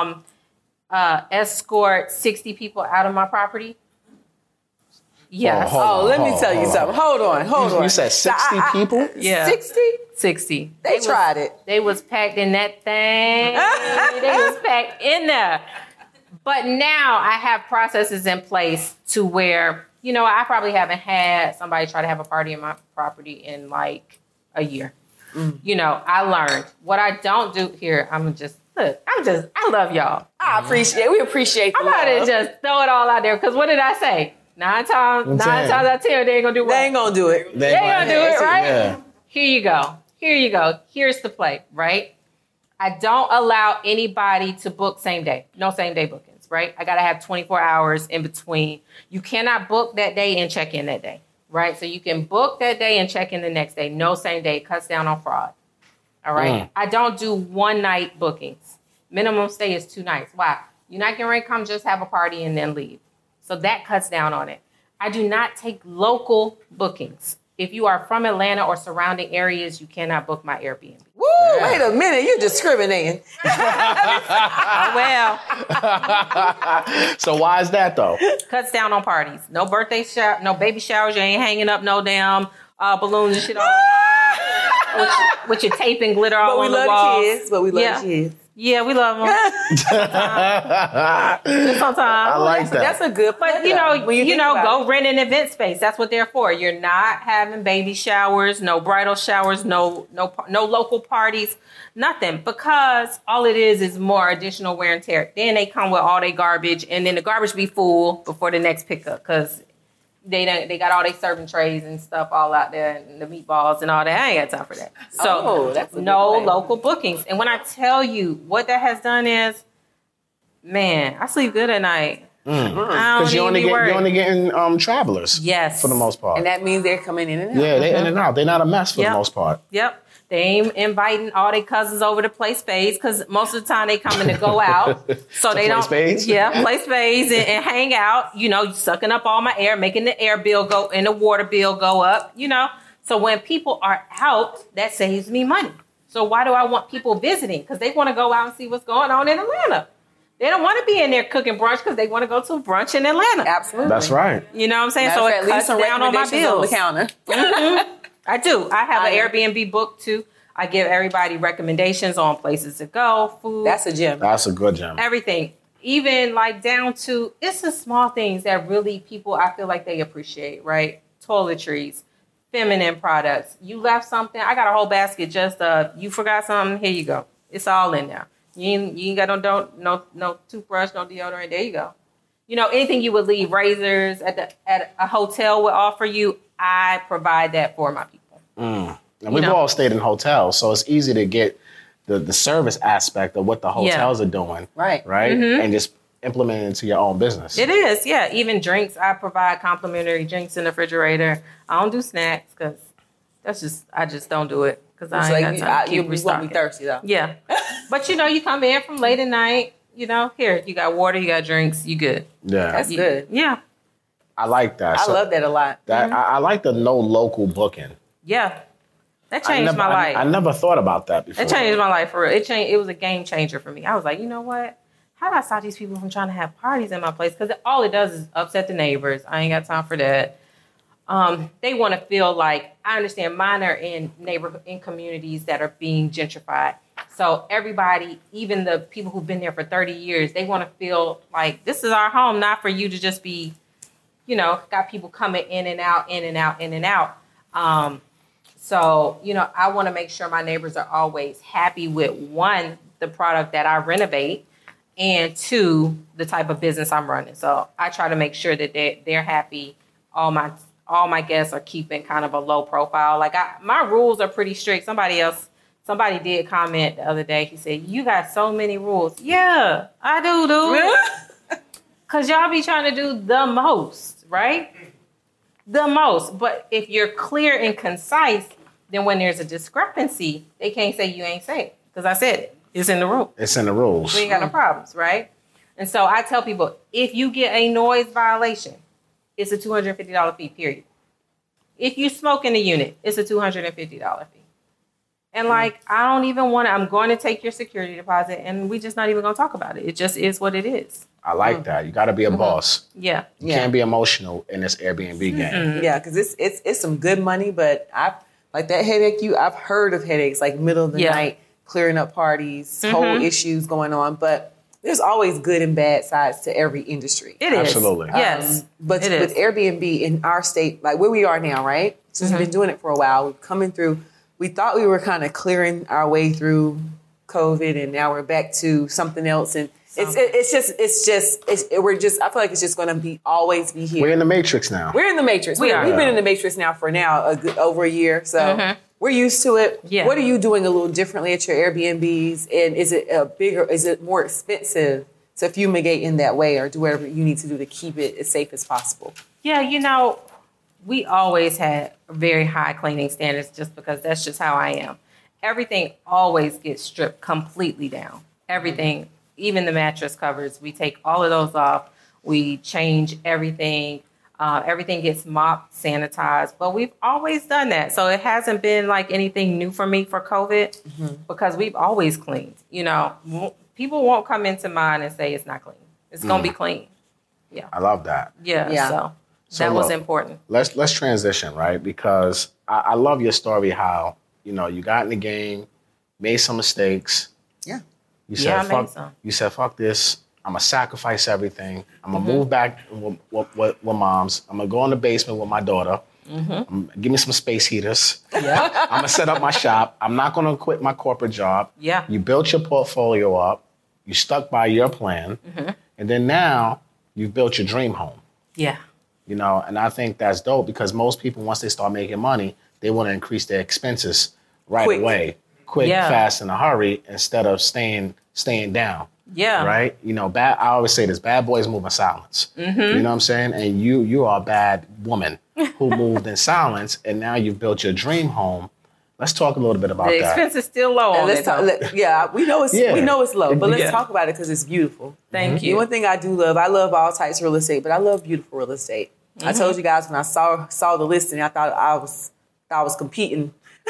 escort 60 people out of my property? Yes. Let me tell you something. Hold on. You said 60 people? Yeah. 60? They tried it. They was packed in that thing. They was packed in there. But now I have processes in place to where, I probably haven't had somebody try to have a party in my property in like a year. I learned what I don't do here. I love y'all. We appreciate I'm about to just throw it all out there. Because what did I say? 9 times out of 10, they ain't gonna do what? They ain't gonna do it. They ain't gonna do it, right? Yeah. Here you go. Here's the play, right? I don't allow anybody to book same day. No same day bookings, right? I gotta have 24 hours in between. You cannot book that day and check in that day, right? So you can book that day and check in the next day. No same day. It cuts down on fraud. All right. I don't do one night bookings. Minimum stay is 2 nights. Why? You're not getting ready to come just have a party and then leave. So that cuts down on it. I do not take local bookings. If you are from Atlanta or surrounding areas, you cannot book my Airbnb. Woo, wait a minute, you're discriminating. Well, So why is that though? cuts down on parties. No birthday shower, no baby showers. You ain't hanging up no damn balloons and shit all with your tape and glitter all on the walls. But we love the kids. Yeah, we love them. Sometimes. I like that. That's a good But point, though, when you think about go it. rent an event space. That's what they're for. You're not having baby showers, no bridal showers, no local parties, nothing. Because all it is more additional wear and tear. Then they come with all their garbage, and then the garbage be full before the next pickup because they got all their serving trays and stuff all out there, and the meatballs and all that. I ain't got time for that. So that's a good no point. local bookings. And when I tell you what that has done is, man, I sleep good at night. I Because don't need to be worried. you're only getting travelers. Yes. For the most part. And that means they're coming in and out. Yeah, they're in and out. They're not a mess for Yep. the most part. Yep. They ain't inviting all their cousins over to play spades because most of the time they coming to go out. So they play don't. spades? Yeah, play spades and hang out. You know, sucking up all my air, making the air bill go and the water bill go up. You know, so when people are out, that saves me money. So why do I want people visiting? Because they want to go out and see what's going on in Atlanta. They don't want to be in there cooking brunch because they want to go to a brunch in Atlanta. Absolutely. That's right. You know what I'm saying? Matter So of it fact, leave cuts some down on my recommendations on the bills. counter. I do. I have an I- Airbnb book too. I give everybody recommendations on places to go, food, That's a gem. That's a good gem. everything. Even like down to, it's the small things that really people, I feel like they appreciate, right? Toiletries, feminine products. You left something, I got a whole basket just of, you forgot something, here you go. It's all in there. You ain't got no toothbrush, no deodorant, there you go. You know, anything you would leave, razors at a hotel would offer you, I provide that for my people. And we've know. all stayed in hotels, so it's easy to get the service aspect of what the hotels are doing. Right. Right? And just implement it into your own business. It is, yeah. Even drinks, I provide complimentary drinks in the refrigerator. I don't do snacks because I just don't do it because I It's ain't like got time to you keep won't restocking. be thirsty, though. Yeah. But, you know, you come in from late at night, you know, here, you got water, you got drinks, you good. Yeah. That's good. Yeah. I like that. I So love that a lot. that I like the no local booking. Yeah. That changed my life. I never thought about that before. It changed my life for real. It was a game changer for me. I was like, you know what? How do I stop these people from trying to have parties in my place? Because all it does is upset the neighbors. I ain't got time for that. They want to feel like, I understand mine are in communities that are being gentrified. So everybody, even the people who've been there for 30 years, they want to feel like this is our home, not for you to just be, you know, got people coming in and out, in and out, in and out. So, you know, I want to make sure my neighbors are always happy with, one, the product that I renovate, and two, the type of business I'm running. So I try to make sure that they're happy. All my guests are keeping kind of a low profile. Like my rules are pretty strict. Somebody did comment the other day. He said, "You got so many rules." Yeah, I do, dude. Because y'all be trying to do the most, right? The most. But if you're clear and concise, then when there's a discrepancy, they can't say you ain't say it. Because I said it. It's in the rule. It's in the rules. We ain't got no problems, right? And so I tell people, if you get a noise violation, it's a $250 fee, period. If you smoke in the unit, it's a $250 fee. And like, I don't even want to, I'm going to take your security deposit and we just not even going to talk about it. It just is what it is. I like that. You got to be a boss. Yeah. You can't be emotional in this Airbnb game. Yeah, because it's some good money, but like that headache I've heard of headaches like middle of the night, clearing up parties, whole issues going on, but there's always good and bad sides to every industry. It is. Absolutely. Yes. But it with is. Airbnb in our state, like where we are now, right? Since we've been doing it for a while, we've coming through. We thought we were kind of clearing our way through COVID, and now we're back to something else. And we're just. I feel like it's just going to always be here. We're in the Matrix now. We're in the Matrix. We've been in the Matrix now for over a year, so we're used to it. Yeah. What are you doing a little differently at your Airbnbs? And is it more expensive to fumigate in that way, or do whatever you need to do to keep it as safe as possible? Yeah, you know, we always had very high cleaning standards just because that's just how I am. Everything always gets stripped completely down. Everything. even the mattress covers. We take all of those off. We change everything. Everything gets mopped, sanitized, but we've always done that. So it hasn't been like anything new for me for COVID because we've always cleaned. You know, people won't come into mine and say it's not clean. It's going to be clean. Yeah. I love that. Yeah. So that was important. Let's transition, right? Because I love your story, how, you know, you got in the game, made some mistakes. Yeah. You said, fuck this. I'm going to sacrifice everything. I'm going to move back with mom's. I'm going to go in the basement with my daughter. Give me some space heaters. Yeah. I'm going to set up my shop. I'm not going to quit my corporate job. Yeah. You built your portfolio up. You stuck by your plan. And then now you've built your dream home. Yeah. You know, and I think that's dope because most people, once they start making money, they want to increase their expenses right away. Quick, fast, in a hurry, instead of staying down. Yeah. Right? You know, I always say this, bad boys move in silence. You know what I'm saying? And you are a bad woman who moved in silence, and now you've built your dream home. Let's talk a little bit about that. The expense is still low on it. We know it's low, but let's talk about it because it's beautiful. Thank you. One thing I do love, I love all types of real estate, but I love beautiful real estate. I told you guys when I saw the listing, I thought I was competing.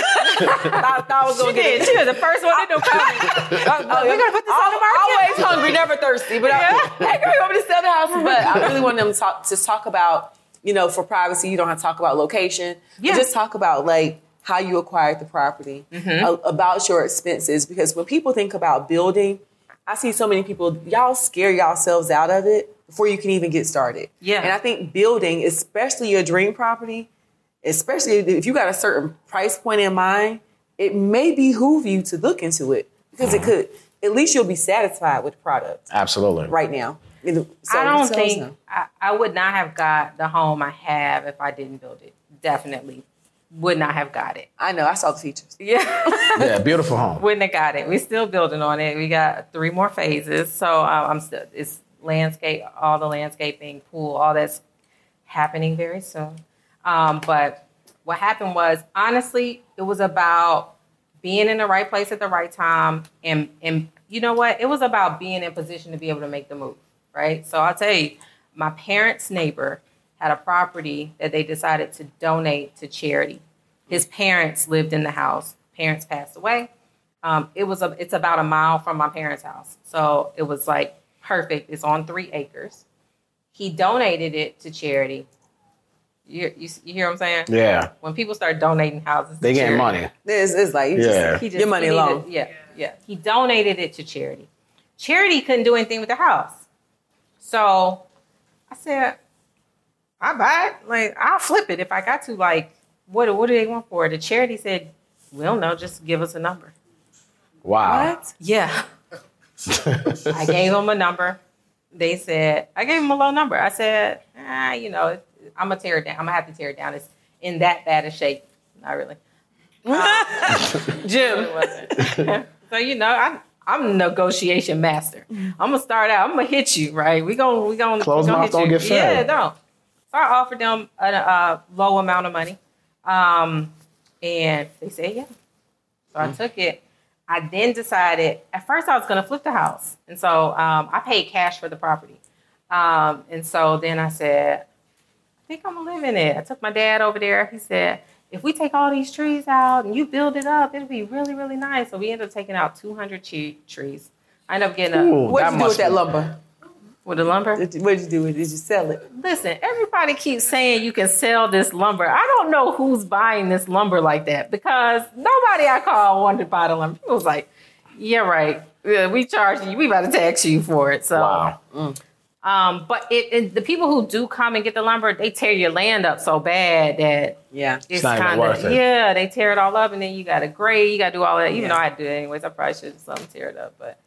I was going to get it. She was the first one to do coming. We're going to put this on the market. Always hungry, never thirsty. But hey, girl, you want me to sell the house? But I really want them to talk about, you know, for privacy, you don't have to talk about location. Yeah. Just talk about, like, how you acquired the property, about your expenses. Because when people think about building, I see so many people, y'all scare yourselves out of it before you can even get started. Yeah. And I think building, especially your dream property, especially if you got a certain price point in mind, it may behoove you to look into it because it could. At least you'll be satisfied with the product. Absolutely. Right now. So I don't think I would not have got the home I have if I didn't build it. Definitely would not have got it. I know. I saw the features. Yeah. Yeah, beautiful home. Wouldn't have got it. We're still building on it. We got 3 more phases. So it's landscape, all the landscaping, pool, all that's happening very soon. But what happened was, honestly, it was about being in the right place at the right time. And you know what? It was about being in position to be able to make the move, right? So I'll tell you, my parents' neighbor had a property that they decided to donate to charity. His parents lived in the house. Parents passed away. It's about a mile from my parents' house. So it was like perfect. It's on 3 acres. He donated it to charity. You hear what I'm saying? Yeah. When people start donating houses, they get money. It's like your money alone. Yeah. He donated it to charity. Charity couldn't do anything with the house, so I said, "I buy it. Like I'll flip it if I got to. Like what do they want for it?" The charity said, "We don't know. Just give us a number." Wow. What? Yeah. I gave them a number. They said I gave them a low number. I said, I'm gonna tear it down. I'm gonna have to tear it down. It's in that bad a shape. Not really. Jim. So I'm a negotiation master. I'm gonna start out. I'm gonna hit you, right? We gonna close mouth don't get fed. Yeah, no. So I offered them a low amount of money, and they said yeah. So I took it. I then decided. At first, I was gonna flip the house, and so I paid cash for the property. And so then I said, I think I'm gonna live in it. I took my dad over there. He said, if we take all these trees out and you build it up, it'll be really, really nice. So we ended up taking out 200 trees. I ended up getting What'd you do with that lumber? With the lumber? What'd you do with it? Did you sell it? Listen, everybody keeps saying you can sell this lumber. I don't know who's buying this lumber like that because nobody I called wanted to buy the lumber. People was like, yeah, right. Yeah, we charge you. We about to tax you for it. So, wow. But the people who do come and get the lumber, they tear your land up so bad that it's not even worth it. Yeah, they tear it all up, and then you got to grade, you got to do all that. Even though I had to do it anyways, I probably should have tear it up. But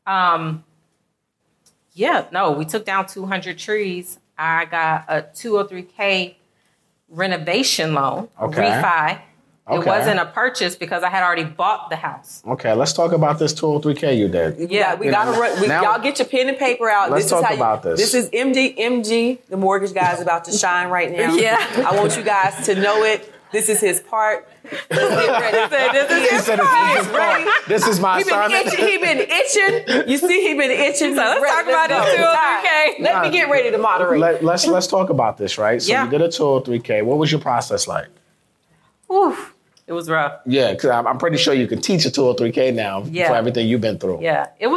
we took down 200 trees. I got a $203K renovation loan, refi. Okay. It wasn't a purchase because I had already bought the house. Okay, let's talk about this 203K you did. Yeah, we got to run. Y'all get your pen and paper out. Let's talk about this. This is MG, the mortgage guy is about to shine right now. Yeah. I want you guys to know it. This is his part. Let's get ready. This is his part. He's ready. This is my assignment. He been itching. You see, he been itching. So let's talk about this 203K. Let me get ready to moderate. Let's talk about this, right? So you did a 203K. What was your process like? Oof. It was rough. Yeah, because I'm pretty sure you can teach a 203K now for everything you've been through. Yeah, it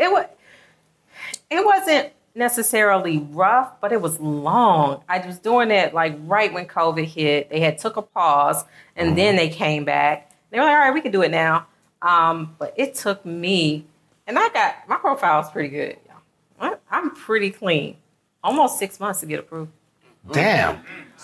wasn't necessarily rough, but it was long. I was doing it like right when COVID hit. They had took a pause, and then they came back. They were like, all right, we can do it now. But it took me, and my profile is pretty good. I'm pretty clean. Almost 6 months to get approved. Damn.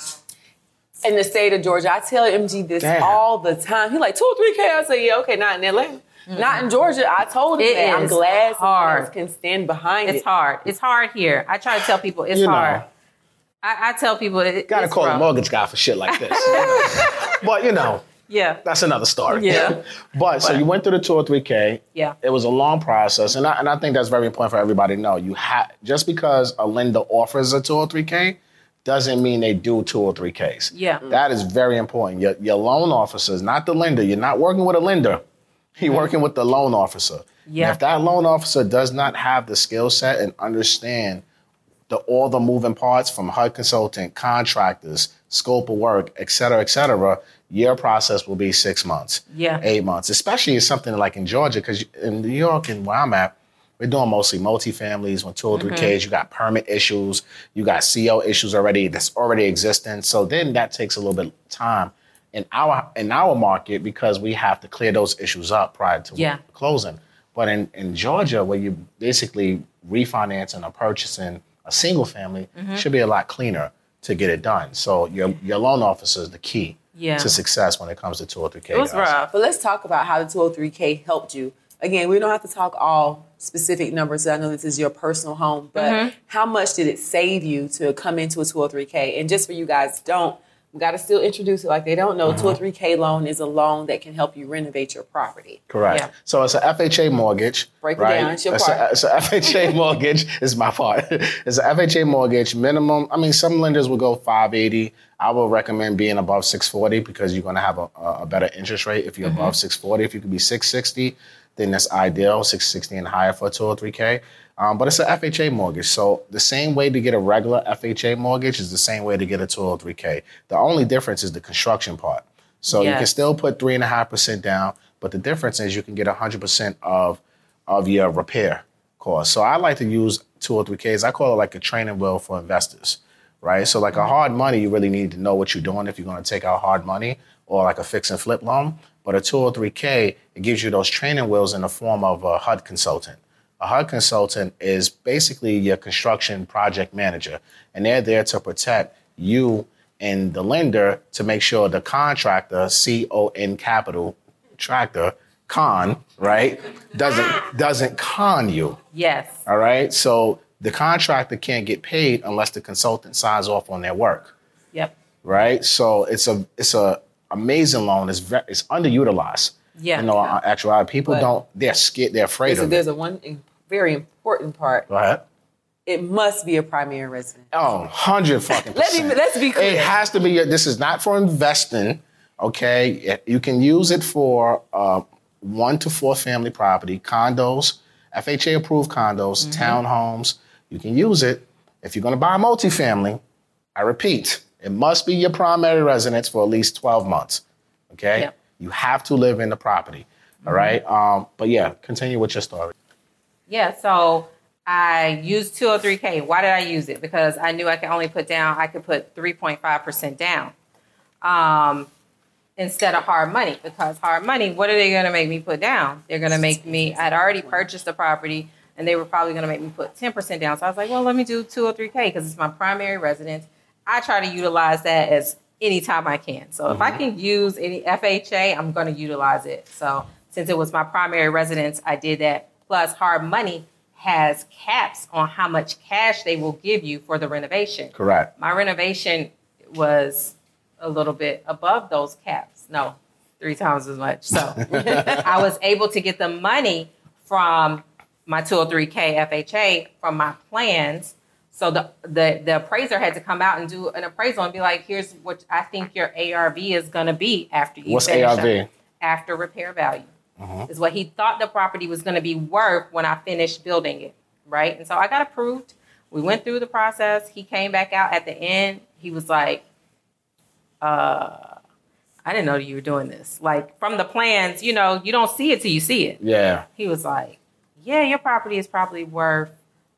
In the state of Georgia, I tell MG this all the time. He's like, 203K. I say, yeah, okay, not in Atlanta. Not in Georgia. I told him that. I'm glad someone can stand behind it. It's hard. It's hard here. I try to tell people it's hard. I tell people it's gotta call a mortgage guy for shit like this. But that's another story. Yeah. But so you went through the 203K. Yeah. It was a long process, and I think that's very important for everybody to know. Just because a lender offers a 203K doesn't mean they do 203Ks. Yeah. That is very important. Your loan officers, not the lender. You're not working with a lender. You're working with the loan officer. Yeah. And if that loan officer does not have the skill set and understand all the moving parts from HUD consultant, contractors, scope of work, et cetera, your process will be 6 months, 8 months, especially in something like in Georgia, because in New York and where I'm at, we're doing mostly multifamilies. When 203Ks, you got permit issues, you got CO issues that's already existing. So then that takes a little bit of time in our market because we have to clear those issues up prior to closing. But in Georgia, where you basically refinancing or purchasing a single family, should be a lot cleaner to get it done. So your loan officer is the key to success when it comes to 203K. It was rough. But let's talk about how the 203K helped you. Again, we don't have to talk all specific numbers. I know this is your personal home, but how much did it save you to come into a 203K? And just for you guys we got to still introduce it like they don't know. 203K loan is a loan that can help you renovate your property. Correct. Yeah. So it's an FHA mortgage. Break it down. It's your part. It's an FHA mortgage. It's my part. It's an FHA mortgage minimum. I mean, some lenders will go 580. I will recommend being above 640 because you're going to have a better interest rate if you're above 640. If you could be 660, then that's ideal, 660 and higher for a 203K. But it's an FHA mortgage. So the same way to get a regular FHA mortgage is the same way to get a 203K. The only difference is the construction part. So you can still put 3.5% down, but the difference is you can get 100% of your repair cost. So I like to use 203Ks. I call it like a training wheel for investors, right? So like a hard money, you really need to know what you're doing if you're going to take out hard money or like a fix and flip loan. But a 203K, it gives you those training wheels in the form of a HUD consultant. A HUD consultant is basically your construction project manager, and they're there to protect you and the lender to make sure the contractor, C-O-N capital, tractor, right, doesn't con you. Yes. All right? So the contractor can't get paid unless the consultant signs off on their work. Yep. Right? So it's a amazing loan. It's underutilized. Yeah. Actually, people they're scared, they're afraid of it. There's one very important part. Go ahead. It must be a primary residence. Oh, 100%. Let's be clear. It has to be. This is not for investing, okay? You can use it for 1 to 4 family property, condos, FHA-approved condos, townhomes. You can use it. If you're going to buy a multifamily, I repeat, it must be your primary residence for at least 12 months, okay? Yep. You have to live in the property, all right? But yeah, continue with your story. Yeah, so I used 203K. Why did I use it? Because I knew I could put 3.5% down instead of hard money. Because hard money, what are they going to make me put down? They're going to make me, I'd already purchased the property, and they were probably going to make me put 10% down. So I was like, well, let me do 203K because it's my primary residence. I try to utilize that as anytime I can. So if I can use any FHA, I'm going to utilize it. So since it was my primary residence, I did that. Plus, hard money has caps on how much cash they will give you for the renovation. Correct. My renovation was a little bit above those caps. No, 3 times as much. So I was able to get the money from my 203K FHA from my plans So the appraiser had to come out and do an appraisal and be like, here's what I think your ARV is going to be after you finish ARV? up. After repair value. Is what he thought the property was going to be worth when I finished building it, right? And so I got approved. We went through the process. He came back out at the end. He was like, I didn't know you were doing this. Like, from the plans, you know, you don't see it till you see it. Yeah. He was like, yeah, your property is probably worth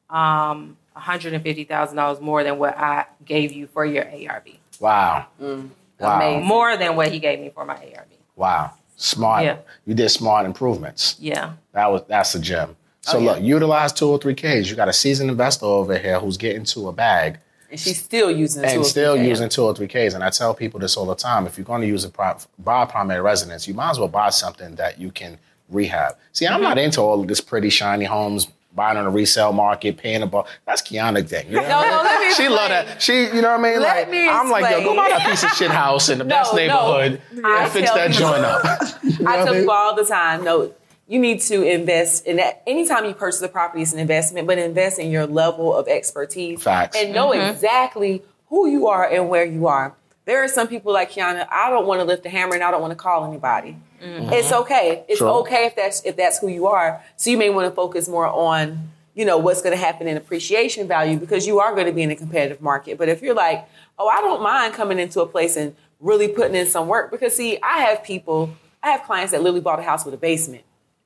$150,000 more than what I gave you for your ARV. Wow. Wow. Amazing. More than what he gave me for my ARV. Wow. Smart. Yeah. You did smart improvements. Yeah. That's a gem. So look, utilize 203Ks. You got a seasoned investor over here who's getting to a bag. And she's still using And 203K. still using 203Ks. And I tell people this all the time. If you're going to use buy a primary residence, you might as well buy something that you can rehab. See, I'm not into all of this pretty, shiny homes, buying on the resale market, paying about. That's Kiana thing. You know what I mean? let me She love that. She, you know what I mean? Let me I'm like, yo, go buy that piece of shit house in the best neighborhood and fix that joint up. I tell people all the time, no, you need to invest in that. Anytime you purchase a property, it's an investment, but invest in your level of expertise. Facts. And know exactly who you are and where you are. There are some people like Kiana, I don't want to lift the hammer and I don't want to call anybody. It's okay. It's okay if that's who you are. So you may want to focus more on, you know, what's going to happen in appreciation value because you are going to be in a competitive market. But if you're like, oh, I don't mind coming into a place and really putting in some work, because see, I have clients that literally bought a house with a basement.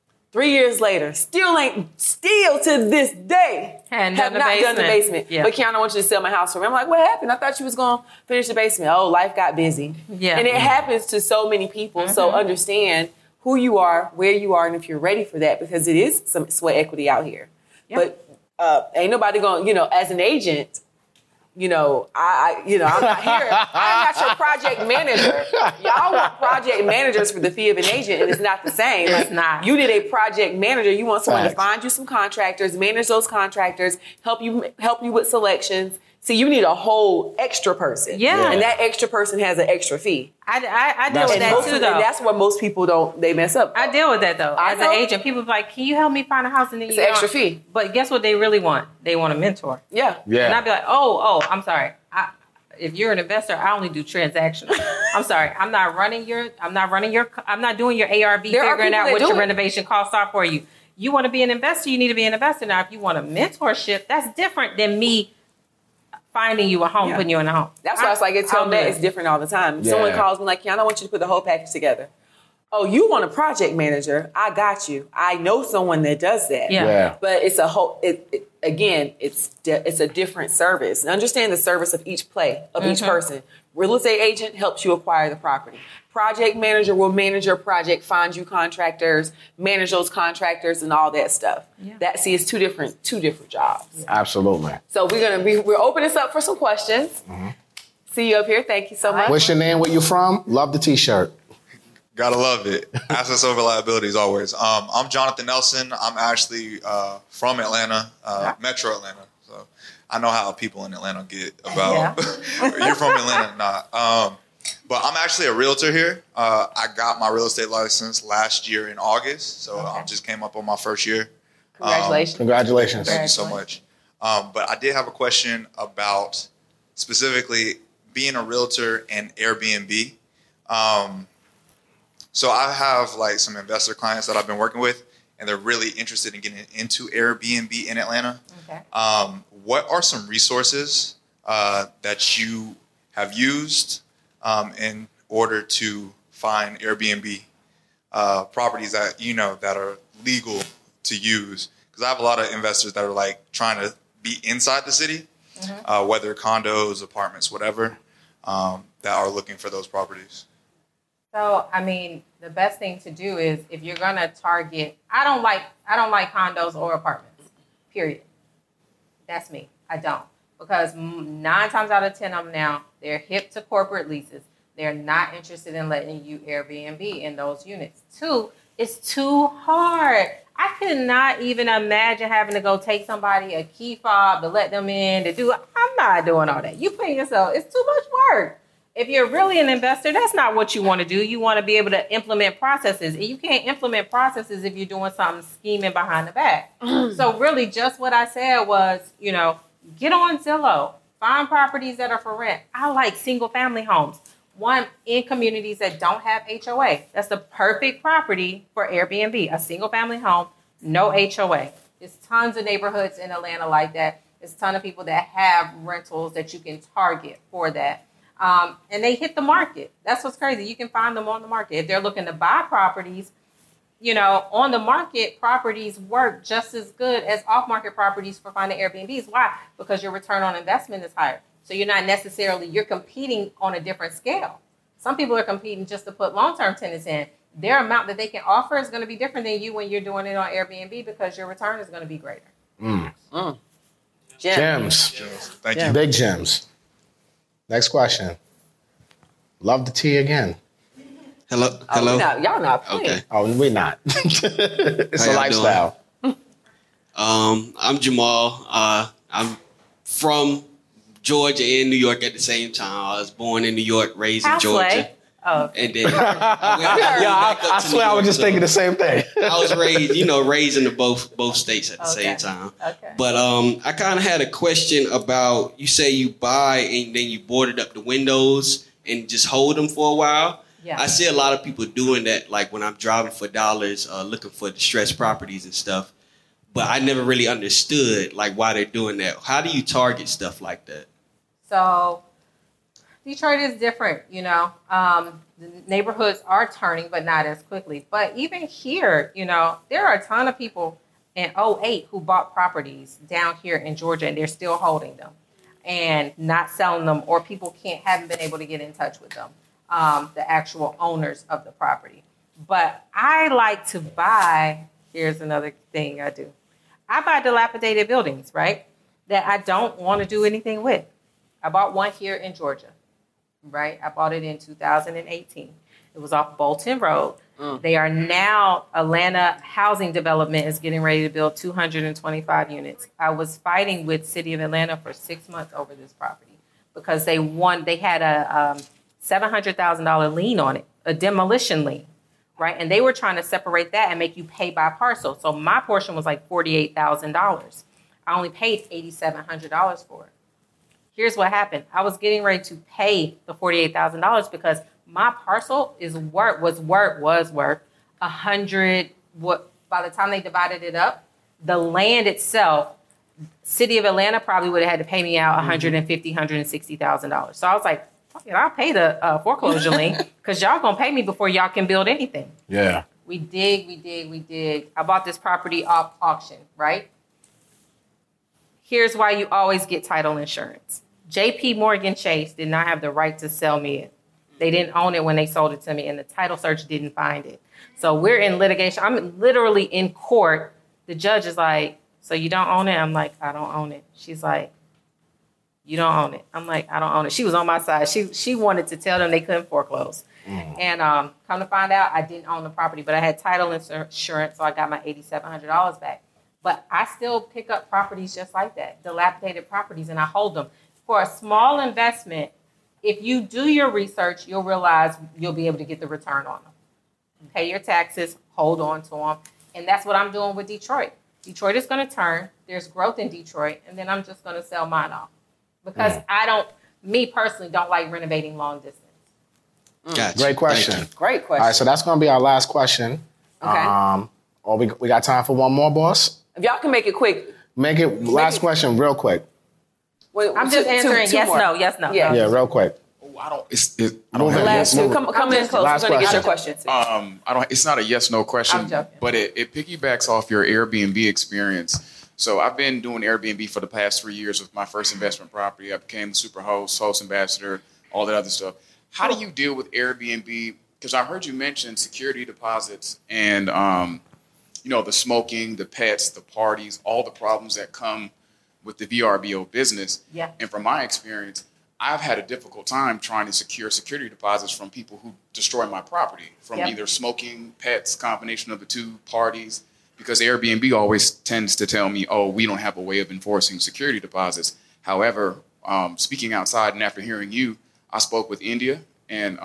3 years later, still to this day, have not done the basement. Yeah. But Kiana, I want you to sell my house for me. I'm like, what happened? I thought you was going to finish the basement. Oh, life got busy. Yeah. And it happens to so many people. So understand who you are, where you are, and if you're ready for that, because it is some sweat equity out here. But ain't nobody going, you know, as an agent, you know, I'm not here. I'm not your project manager. Y'all want project managers for the fee of an agent, and it's not the same. It's not. You need a project manager. You want someone to find you some contractors, manage those contractors, help you with selections. See, you need a whole extra person. Yeah. And that extra person has an extra fee. I deal with that too, though. And that's what most people they mess up. I deal with that, though. As know. an agent, people be like, can you help me find a house? And then It's an extra fee. But guess what they really want? They want a mentor. Yeah. Yeah. And I'd be like, oh, I'm sorry. If you're an investor, I only do transactional. I'm sorry. I'm not doing your ARV, figuring out what your renovation costs are for you. You want to be an investor, you need to be an investor. Now, if you want a mentorship, that's different than me finding you a home, putting you in a home. That's why I was like, it's different all the time. Yeah. Someone calls me like, Kiana, I want you to put the whole package together. Oh, you want a project manager? I got you. I know someone that does that. Yeah. But it's a whole. It's a different service. And understand the service of each each person. Real estate agent helps you acquire the property. Project manager will manage your project, find you contractors, manage those contractors, and all that stuff. Yeah. It's two different jobs. Yeah. Absolutely. So we're opening this up for some questions. See you up here. Thank you so much. What's your name? Where you from? Love the T-shirt. Gotta love it. Assets over liabilities always. I'm Jonathan Nelson. I'm actually from Atlanta, Metro Atlanta. So I know how people in Atlanta get about. You're from Atlanta, not. But I'm actually a realtor here. I got my real estate license last year in August, so I just came up on my first year. Congratulations. Congratulations. Thank you so much. But I did have a question about specifically being a realtor and Airbnb. So I have like some investor clients that I've been working with, and they're really interested in getting into Airbnb in Atlanta. Okay. What are some resources that you have used in order to find Airbnb properties that that are legal to use? Because I have a lot of investors that are like trying to be inside the city, whether condos, apartments, whatever, that are looking for those properties. So, I mean, the best thing to do is if you're going to target, I don't like condos or apartments, period. That's me. I don't. Because 9 times out of 10 of them now, they're hip to corporate leases. They're not interested in letting you Airbnb in those units. 2, it's too hard. I could not even imagine having to go take somebody a key fob to let them in to do. I'm not doing all that. You pay yourself. It's too much work. If you're really an investor, that's not what you want to do. You want to be able to implement processes. And you can't implement processes if you're doing something scheming behind the back. So really just what I said was, Get on Zillow. Find properties that are for rent. I like single family homes. One in communities that don't have HOA. That's the perfect property for Airbnb. A single family home, no HOA. There's tons of neighborhoods in Atlanta like that. There's a ton of people that have rentals that you can target for that. And they hit the market. That's what's crazy. You can find them on the market. If they're looking to buy properties, on the market, properties work just as good as off-market properties for finding Airbnbs. Why? Because your return on investment is higher. So you're competing on a different scale. Some people are competing just to put long-term tenants in. Their amount that they can offer is going to be different than you when you're doing it on Airbnb because your return is going to be greater. Gems. Thank you. Big gems. Next question. Love the tea again. Hello. Y'all not playing. Okay. Oh, we're not. It's How a y'all lifestyle. I'm Jamal. I'm from Georgia and New York at the same time. I was born in New York, raised in Georgia. Oh. And then I swear I was just thinking the same thing. I was raised in both states at the same time. Okay. But I kind of had a question about, you say you buy and then you boarded up the windows and just hold them for a while. Yeah. I see a lot of people doing that, like when I'm driving for dollars, looking for distressed properties and stuff. But I never really understood why they're doing that. How do you target stuff like that? So Detroit is different, The neighborhoods are turning, but not as quickly. But even here, there are a ton of people in 2008 who bought properties down here in Georgia, and they're still holding them and not selling them, or people haven't been able to get in touch with them, the actual owners of the property. But I like to buy, here's another thing I do. I buy dilapidated buildings, right, that I don't want to do anything with. I bought one here in Georgia, right? I bought it in 2018. It was off Bolton Road. They are now, Atlanta Housing Development is getting ready to build 225 units. I was fighting with City of Atlanta for 6 months over this property because they had a $700,000 lien on it, a demolition lien, right? And they were trying to separate that and make you pay by parcel. So my portion was like $48,000. I only paid $8,700 for it. Here's what happened. I was getting ready to pay the $48,000 because my parcel was worth $100. By the time they divided it up, the land itself, City of Atlanta probably would have had to pay me out $150,000, $160,000. So I was like, fuck it, I'll pay the foreclosure lien because y'all gonna pay me before y'all can build anything. Yeah. We dig. I bought this property off auction, right? Here's why you always get title insurance. JP Morgan Chase did not have the right to sell me it. They didn't own it when they sold it to me, and the title search didn't find it. So we're in litigation. I'm literally in court. The judge is like, so you don't own it? I'm like, I don't own it. She's like, you don't own it. I'm like, I don't own it. She was on my side. She wanted to tell them they couldn't foreclose. And come to find out, I didn't own the property, but I had title insurance, so I got my $8,700 back. But I still pick up properties just like that, dilapidated properties, and I hold them. For a small investment, if you do your research, you'll realize you'll be able to get the return on them. Pay your taxes, hold on to them. And that's what I'm doing with Detroit. Detroit is going to turn. There's growth in Detroit, and then I'm just going to sell mine off. Because me personally, don't like renovating long distance. Gotcha. Great question. Great question. All right, so that's going to be our last question. Okay. We got time for one more, boss? If y'all can make it quick. Last question real quick. Wait, I'm just answering two more. yes, no. Yeah. Yeah, real quick. I don't The last two. Come in close. Last We're going to get your question. question. It's not a yes/no question, I'm joking. but it piggybacks off your Airbnb experience. So I've been doing Airbnb for the past 3 years with my first investment property. I became super host ambassador, all that other stuff. How do you deal with Airbnb? Because I heard you mention security deposits and the smoking, the pets, the parties, all the problems that come with the VRBO business. Yeah. And from my experience, I've had a difficult time trying to secure security deposits from people who destroy my property, from either smoking, pets, combination of the two parties, because Airbnb always tends to tell me, oh, we don't have a way of enforcing security deposits. However, speaking outside and after hearing you, I spoke with India and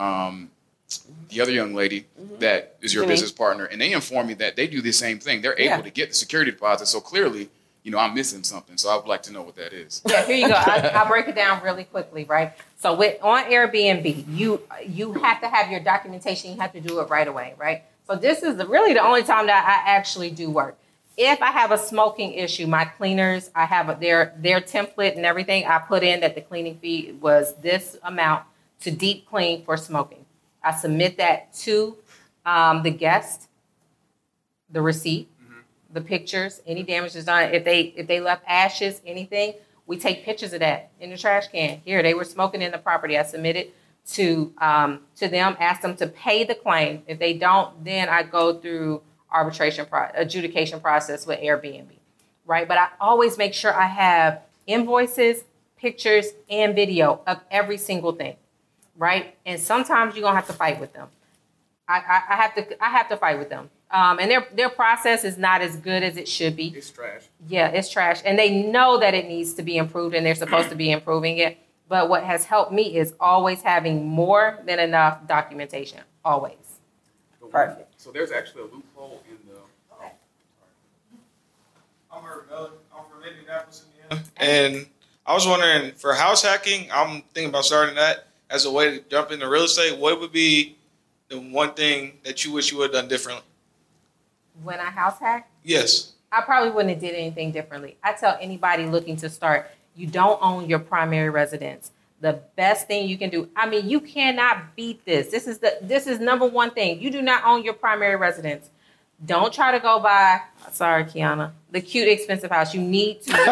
the other young lady that is your business partner, and they informed me that they do the same thing. They're able to get the security deposit. So clearly, I'm missing something. So I would like to know what that is. Yeah, here you go. I'll break it down really quickly, right? So on Airbnb, you have to have your documentation. You have to do it right away, right? So this is really the only time that I actually do work. If I have a smoking issue, my cleaners, I have their template and everything. I put in that the cleaning fee was this amount to deep clean for smoking. I submit that to the guest, the receipt, the pictures, any damage is done. If they left ashes, anything, we take pictures of that in the trash can. Here, they were smoking in the property. I submitted to them, ask them to pay the claim. If they don't, then I go through adjudication process with Airbnb, right? But I always make sure I have invoices, pictures, and video of every single thing, right? And sometimes you're gonna have to fight with them. I have to fight with them. And their process is not as good as it should be. It's trash. Yeah, it's trash. And they know that it needs to be improved and they're supposed to be improving it. But what has helped me is always having more than enough documentation. Always. Perfect. So there's actually a loophole in the... Okay. I'm from Indianapolis, Indiana. And I was wondering, for house hacking, I'm thinking about starting that as a way to jump into real estate. What would be the one thing that you wish you would have done differently? When I house hack? Yes. I probably wouldn't have did anything differently. I tell anybody looking to start, you don't own your primary residence. The best thing you can do, you cannot beat this. This is number one thing. You do not own your primary residence. Don't try to go buy, sorry, Kiana, the cute, expensive house. You need to.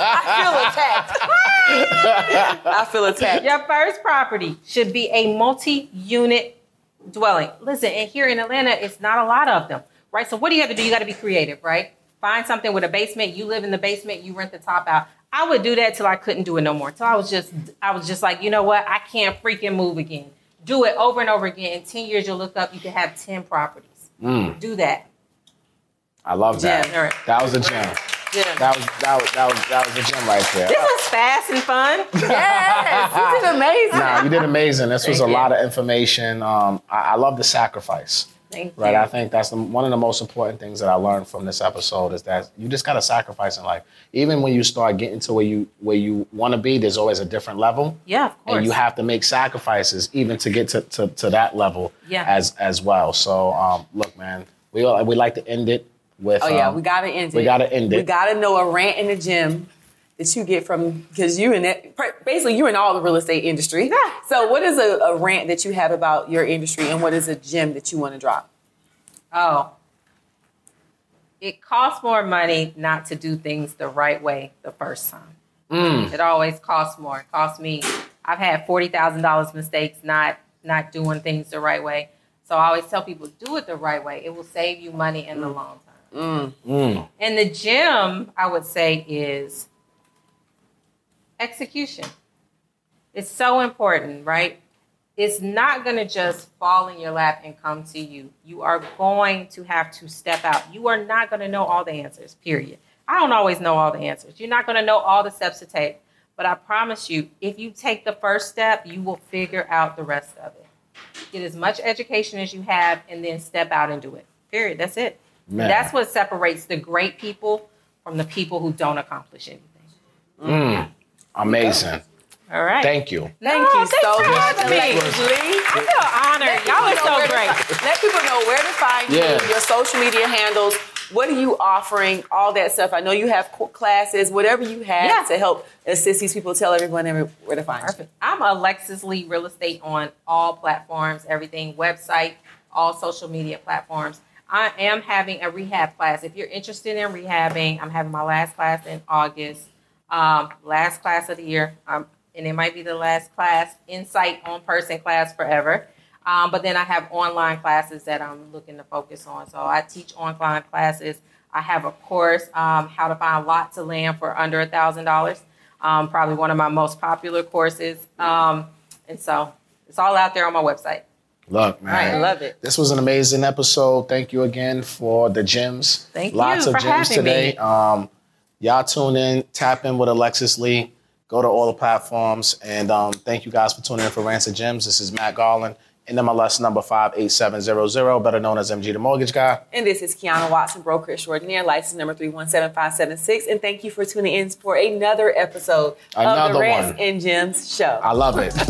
I feel attacked. Your first property should be a multi-unit dwelling. Listen, and here in Atlanta, it's not a lot of them. Right, so what do you have to do? You got to be creative, right? Find something with a basement. You live in the basement. You rent the top out. I would do that till I couldn't do it no more. Till I was just like, you know what? I can't freaking move again. Do it over and over again. In 10 years, you'll look up. You can have 10 properties. Do that. I love that. Gem. All right. That was a gem. That was a gem right there. This was fast and fun. Yes, you did amazing. Nah, you did amazing. This was a lot of information. I love the sacrifice. Thank you. Right, I think that's one of the most important things that I learned from this episode is that you just got to sacrifice in life. Even when you start getting to where you want to be, there's always a different level. Yeah, of course. And you have to make sacrifices even to get to that level as well. So, look, man, we like to end it with... we got to end it. We got to end it. We got to know a rant in the gym that you get from, because you're in all the real estate industry. Yeah. So what is a rant that you have about your industry and what is a gem that you want to drop? Oh, it costs more money not to do things the right way the first time. It always costs more. It costs me. I've had $40,000 mistakes not doing things the right way. So I always tell people, do it the right way. It will save you money in the long term. And the gem, I would say, is execution. It's so important, right? It's not going to just fall in your lap and come to you. You are going to have to step out. You are not going to know all the answers, period. I don't always know all the answers. You're not going to know all the steps to take. But I promise you, if you take the first step, you will figure out the rest of it. Get as much education as you have and then step out and do it. Period. That's it. That's what separates the great people from the people who don't accomplish anything. Amazing. All right. Thank you. Thank you so much. I feel honored. Y'all are so great. Let people know where to find you, your social media handles. What are you offering? All that stuff. I know you have classes, whatever you have to help assist these people. Tell everyone where to find you. I'm Alexis Lee Real Estate on all platforms, everything, website, all social media platforms. I am having a rehab class. If you're interested in rehabbing, I'm having my last class in August. Last class of the year. And it might be the last class, Insight on Person class forever. But then I have online classes that I'm looking to focus on. So I teach online classes. I have a course, how to find lots of land for under $1,000. Probably one of my most popular courses. And so it's all out there on my website. Look, man. Right, I love it. This was an amazing episode. Thank you again for the gems. Thank Lots you of for gems having today. me. Y'all tune in, tap in with Alexis Lee. Go to all the platforms. And thank you guys for tuning in for Rants and Gems. This is Matt Garland, NMLS number 58700, better known as MG the Mortgage Guy. And this is Kiana Watson, broker extraordinaire, license number 317576. And thank you for tuning in for another episode of the Rants and Gems show. I love it.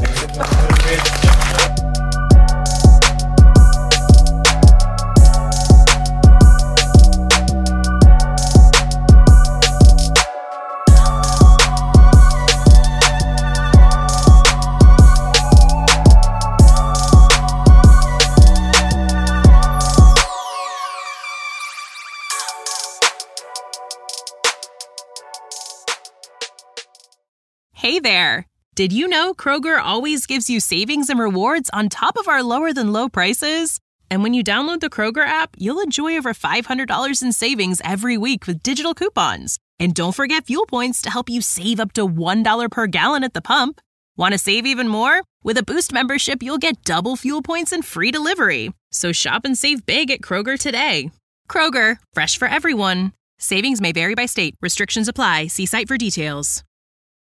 Hey there! Did you know Kroger always gives you savings and rewards on top of our lower than low prices? And when you download the Kroger app, you'll enjoy over $500 in savings every week with digital coupons. And don't forget fuel points to help you save up to $1 per gallon at the pump. Want to save even more? With a Boost membership, you'll get double fuel points and free delivery. So shop and save big at Kroger today. Kroger, fresh for everyone. Savings may vary by state. Restrictions apply. See site for details.